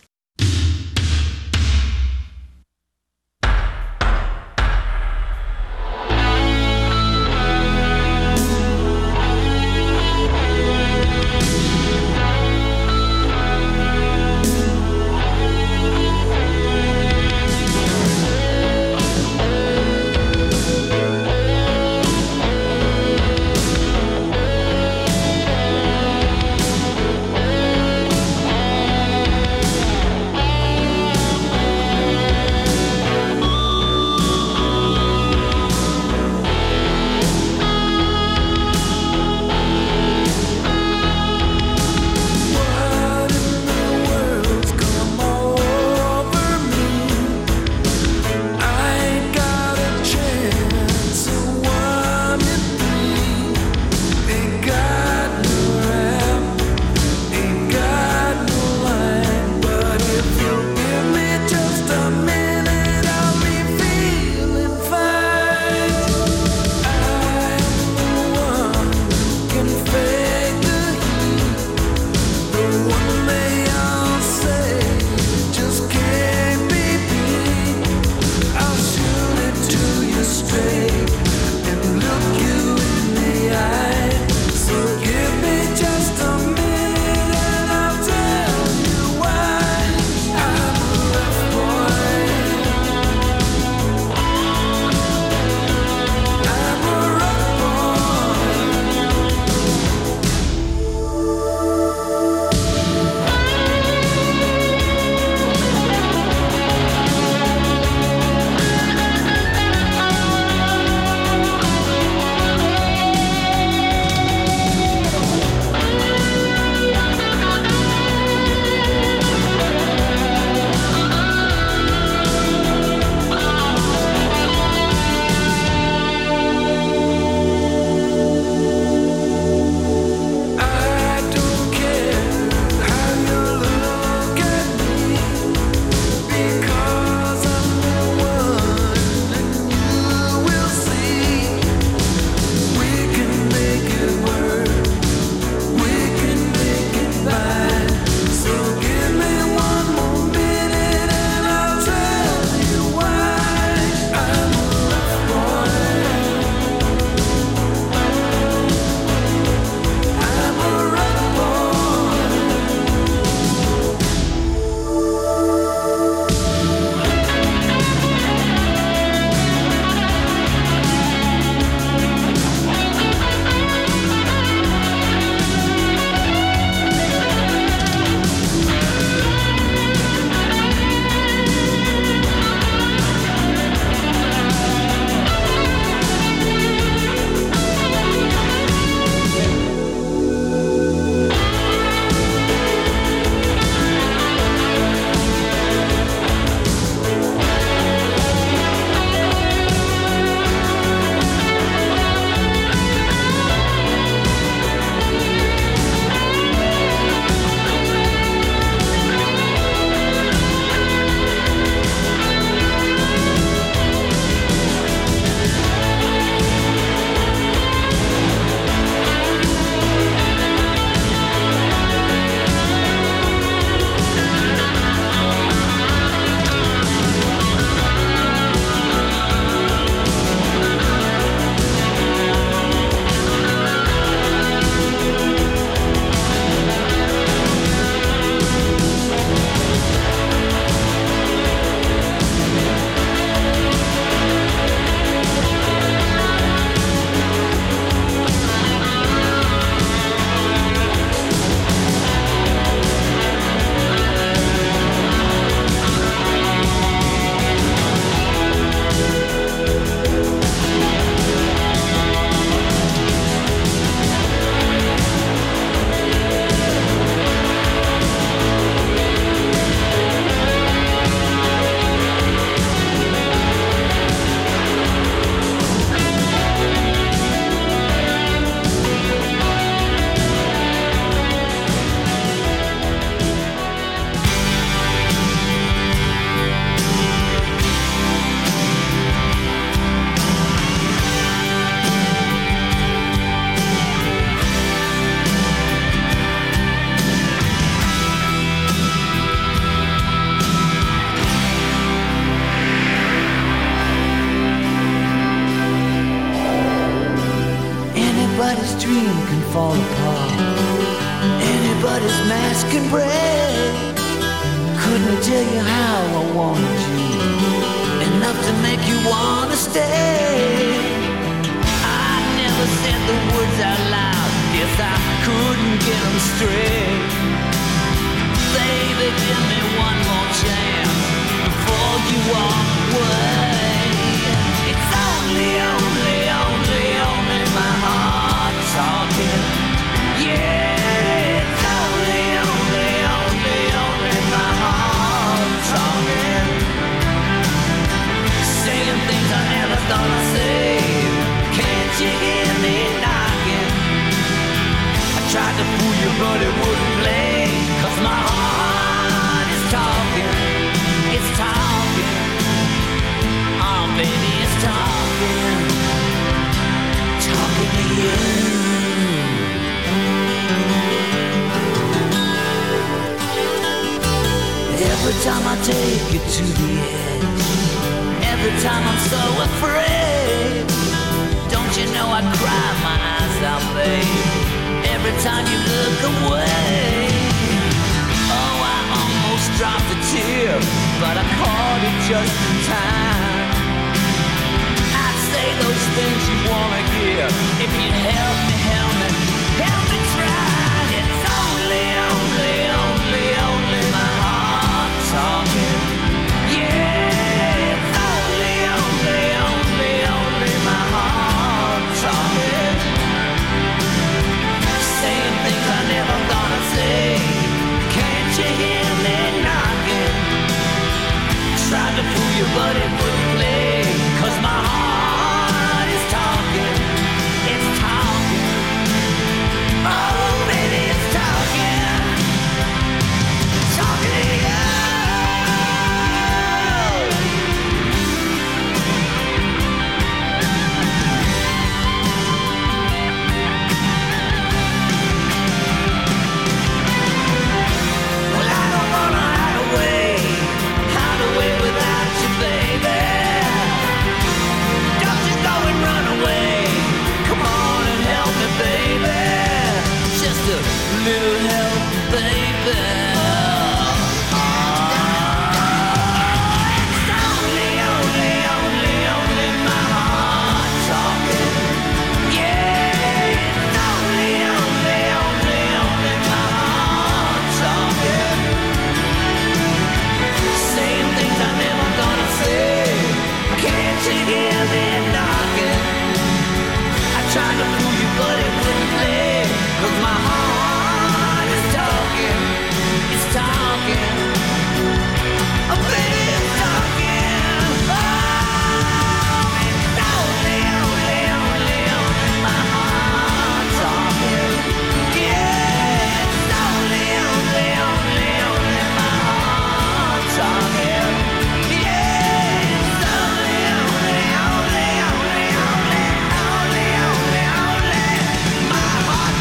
Speaker 8: Anybody's dream can fall apart. Anybody's mask can break. Couldn't tell you how I wanted you, enough to make you wanna stay. I never said the words out loud, guess I couldn't get them straight. Baby, give me one more chance before you walk away. It's only my heart talking. Yeah, it's only my heart talking. Saying things I never thought I'd say. Can't you hear me knocking? I tried to fool you, but it wouldn't play. 'Cause my heart is talking. It's talking. Oh, baby, it's talking. Talking to you. Every time I take it to the edge, every time I'm so afraid, don't you know I cry my eyes out, babe, every time you look away. Oh, I almost dropped a tear, but I caught it just in time. I'd say those things you wanna hear if you'd help me try. It's only my heart talking. Yeah, it's only my heart talking. Saying things I never thought I'd say. Can't you hear me knocking? Tried to fool you, but it wouldn't play. 'Cause my heart is talking. It's talking. Oh, baby, it's talking. Talking to you. Well, I don't wanna hide away without you, baby. Don't you go and run away. Come on and help me, baby. Just a little help, baby. It's only my heart talking. Yeah, it's only my heart talking. Saying things I never gonna say. Can't you hear me knocking? I tried to fool you, but it wouldn't play. 'Cause my heart is talking. It's talking. Oh, baby, it's talking. Oh, it's only my heart talking. Yeah, it's only my heart talking. Yeah, it's only my heart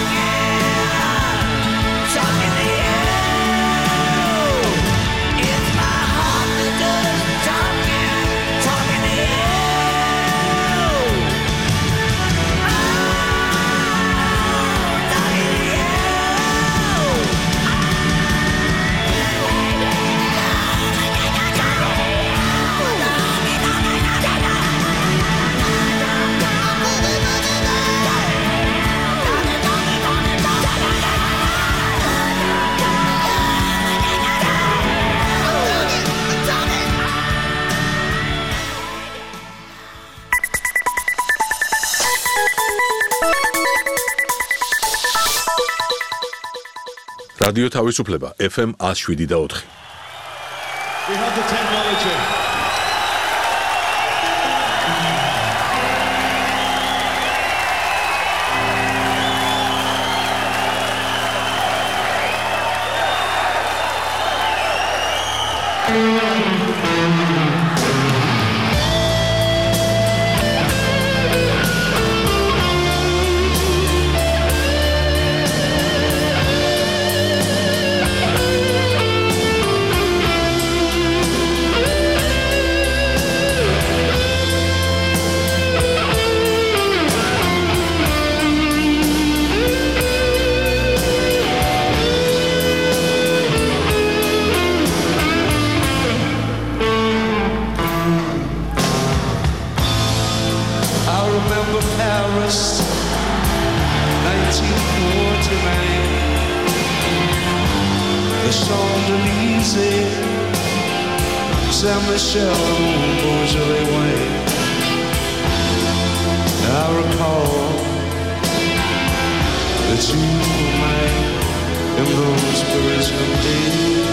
Speaker 8: talking. Talking to you. It's my heart that does talking. Talking to you. Oh, talking to you.
Speaker 1: რადიო თავისუფლება FM 107.4.
Speaker 9: We have the technology.
Speaker 10: Saint-Michel and Beaujolais wine. I recall that you were mine in those Parisian days.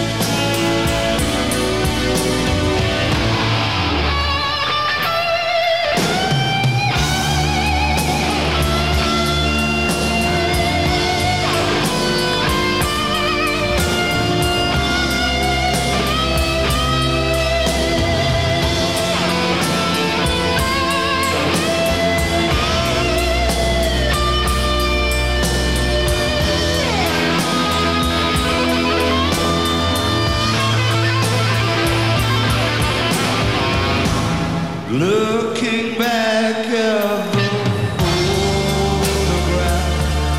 Speaker 10: Looking back at the photograph,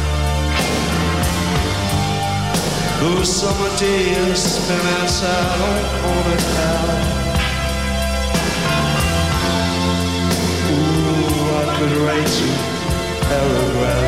Speaker 10: those summer days spent outside on a couch. Ooh, I could write you paragraphs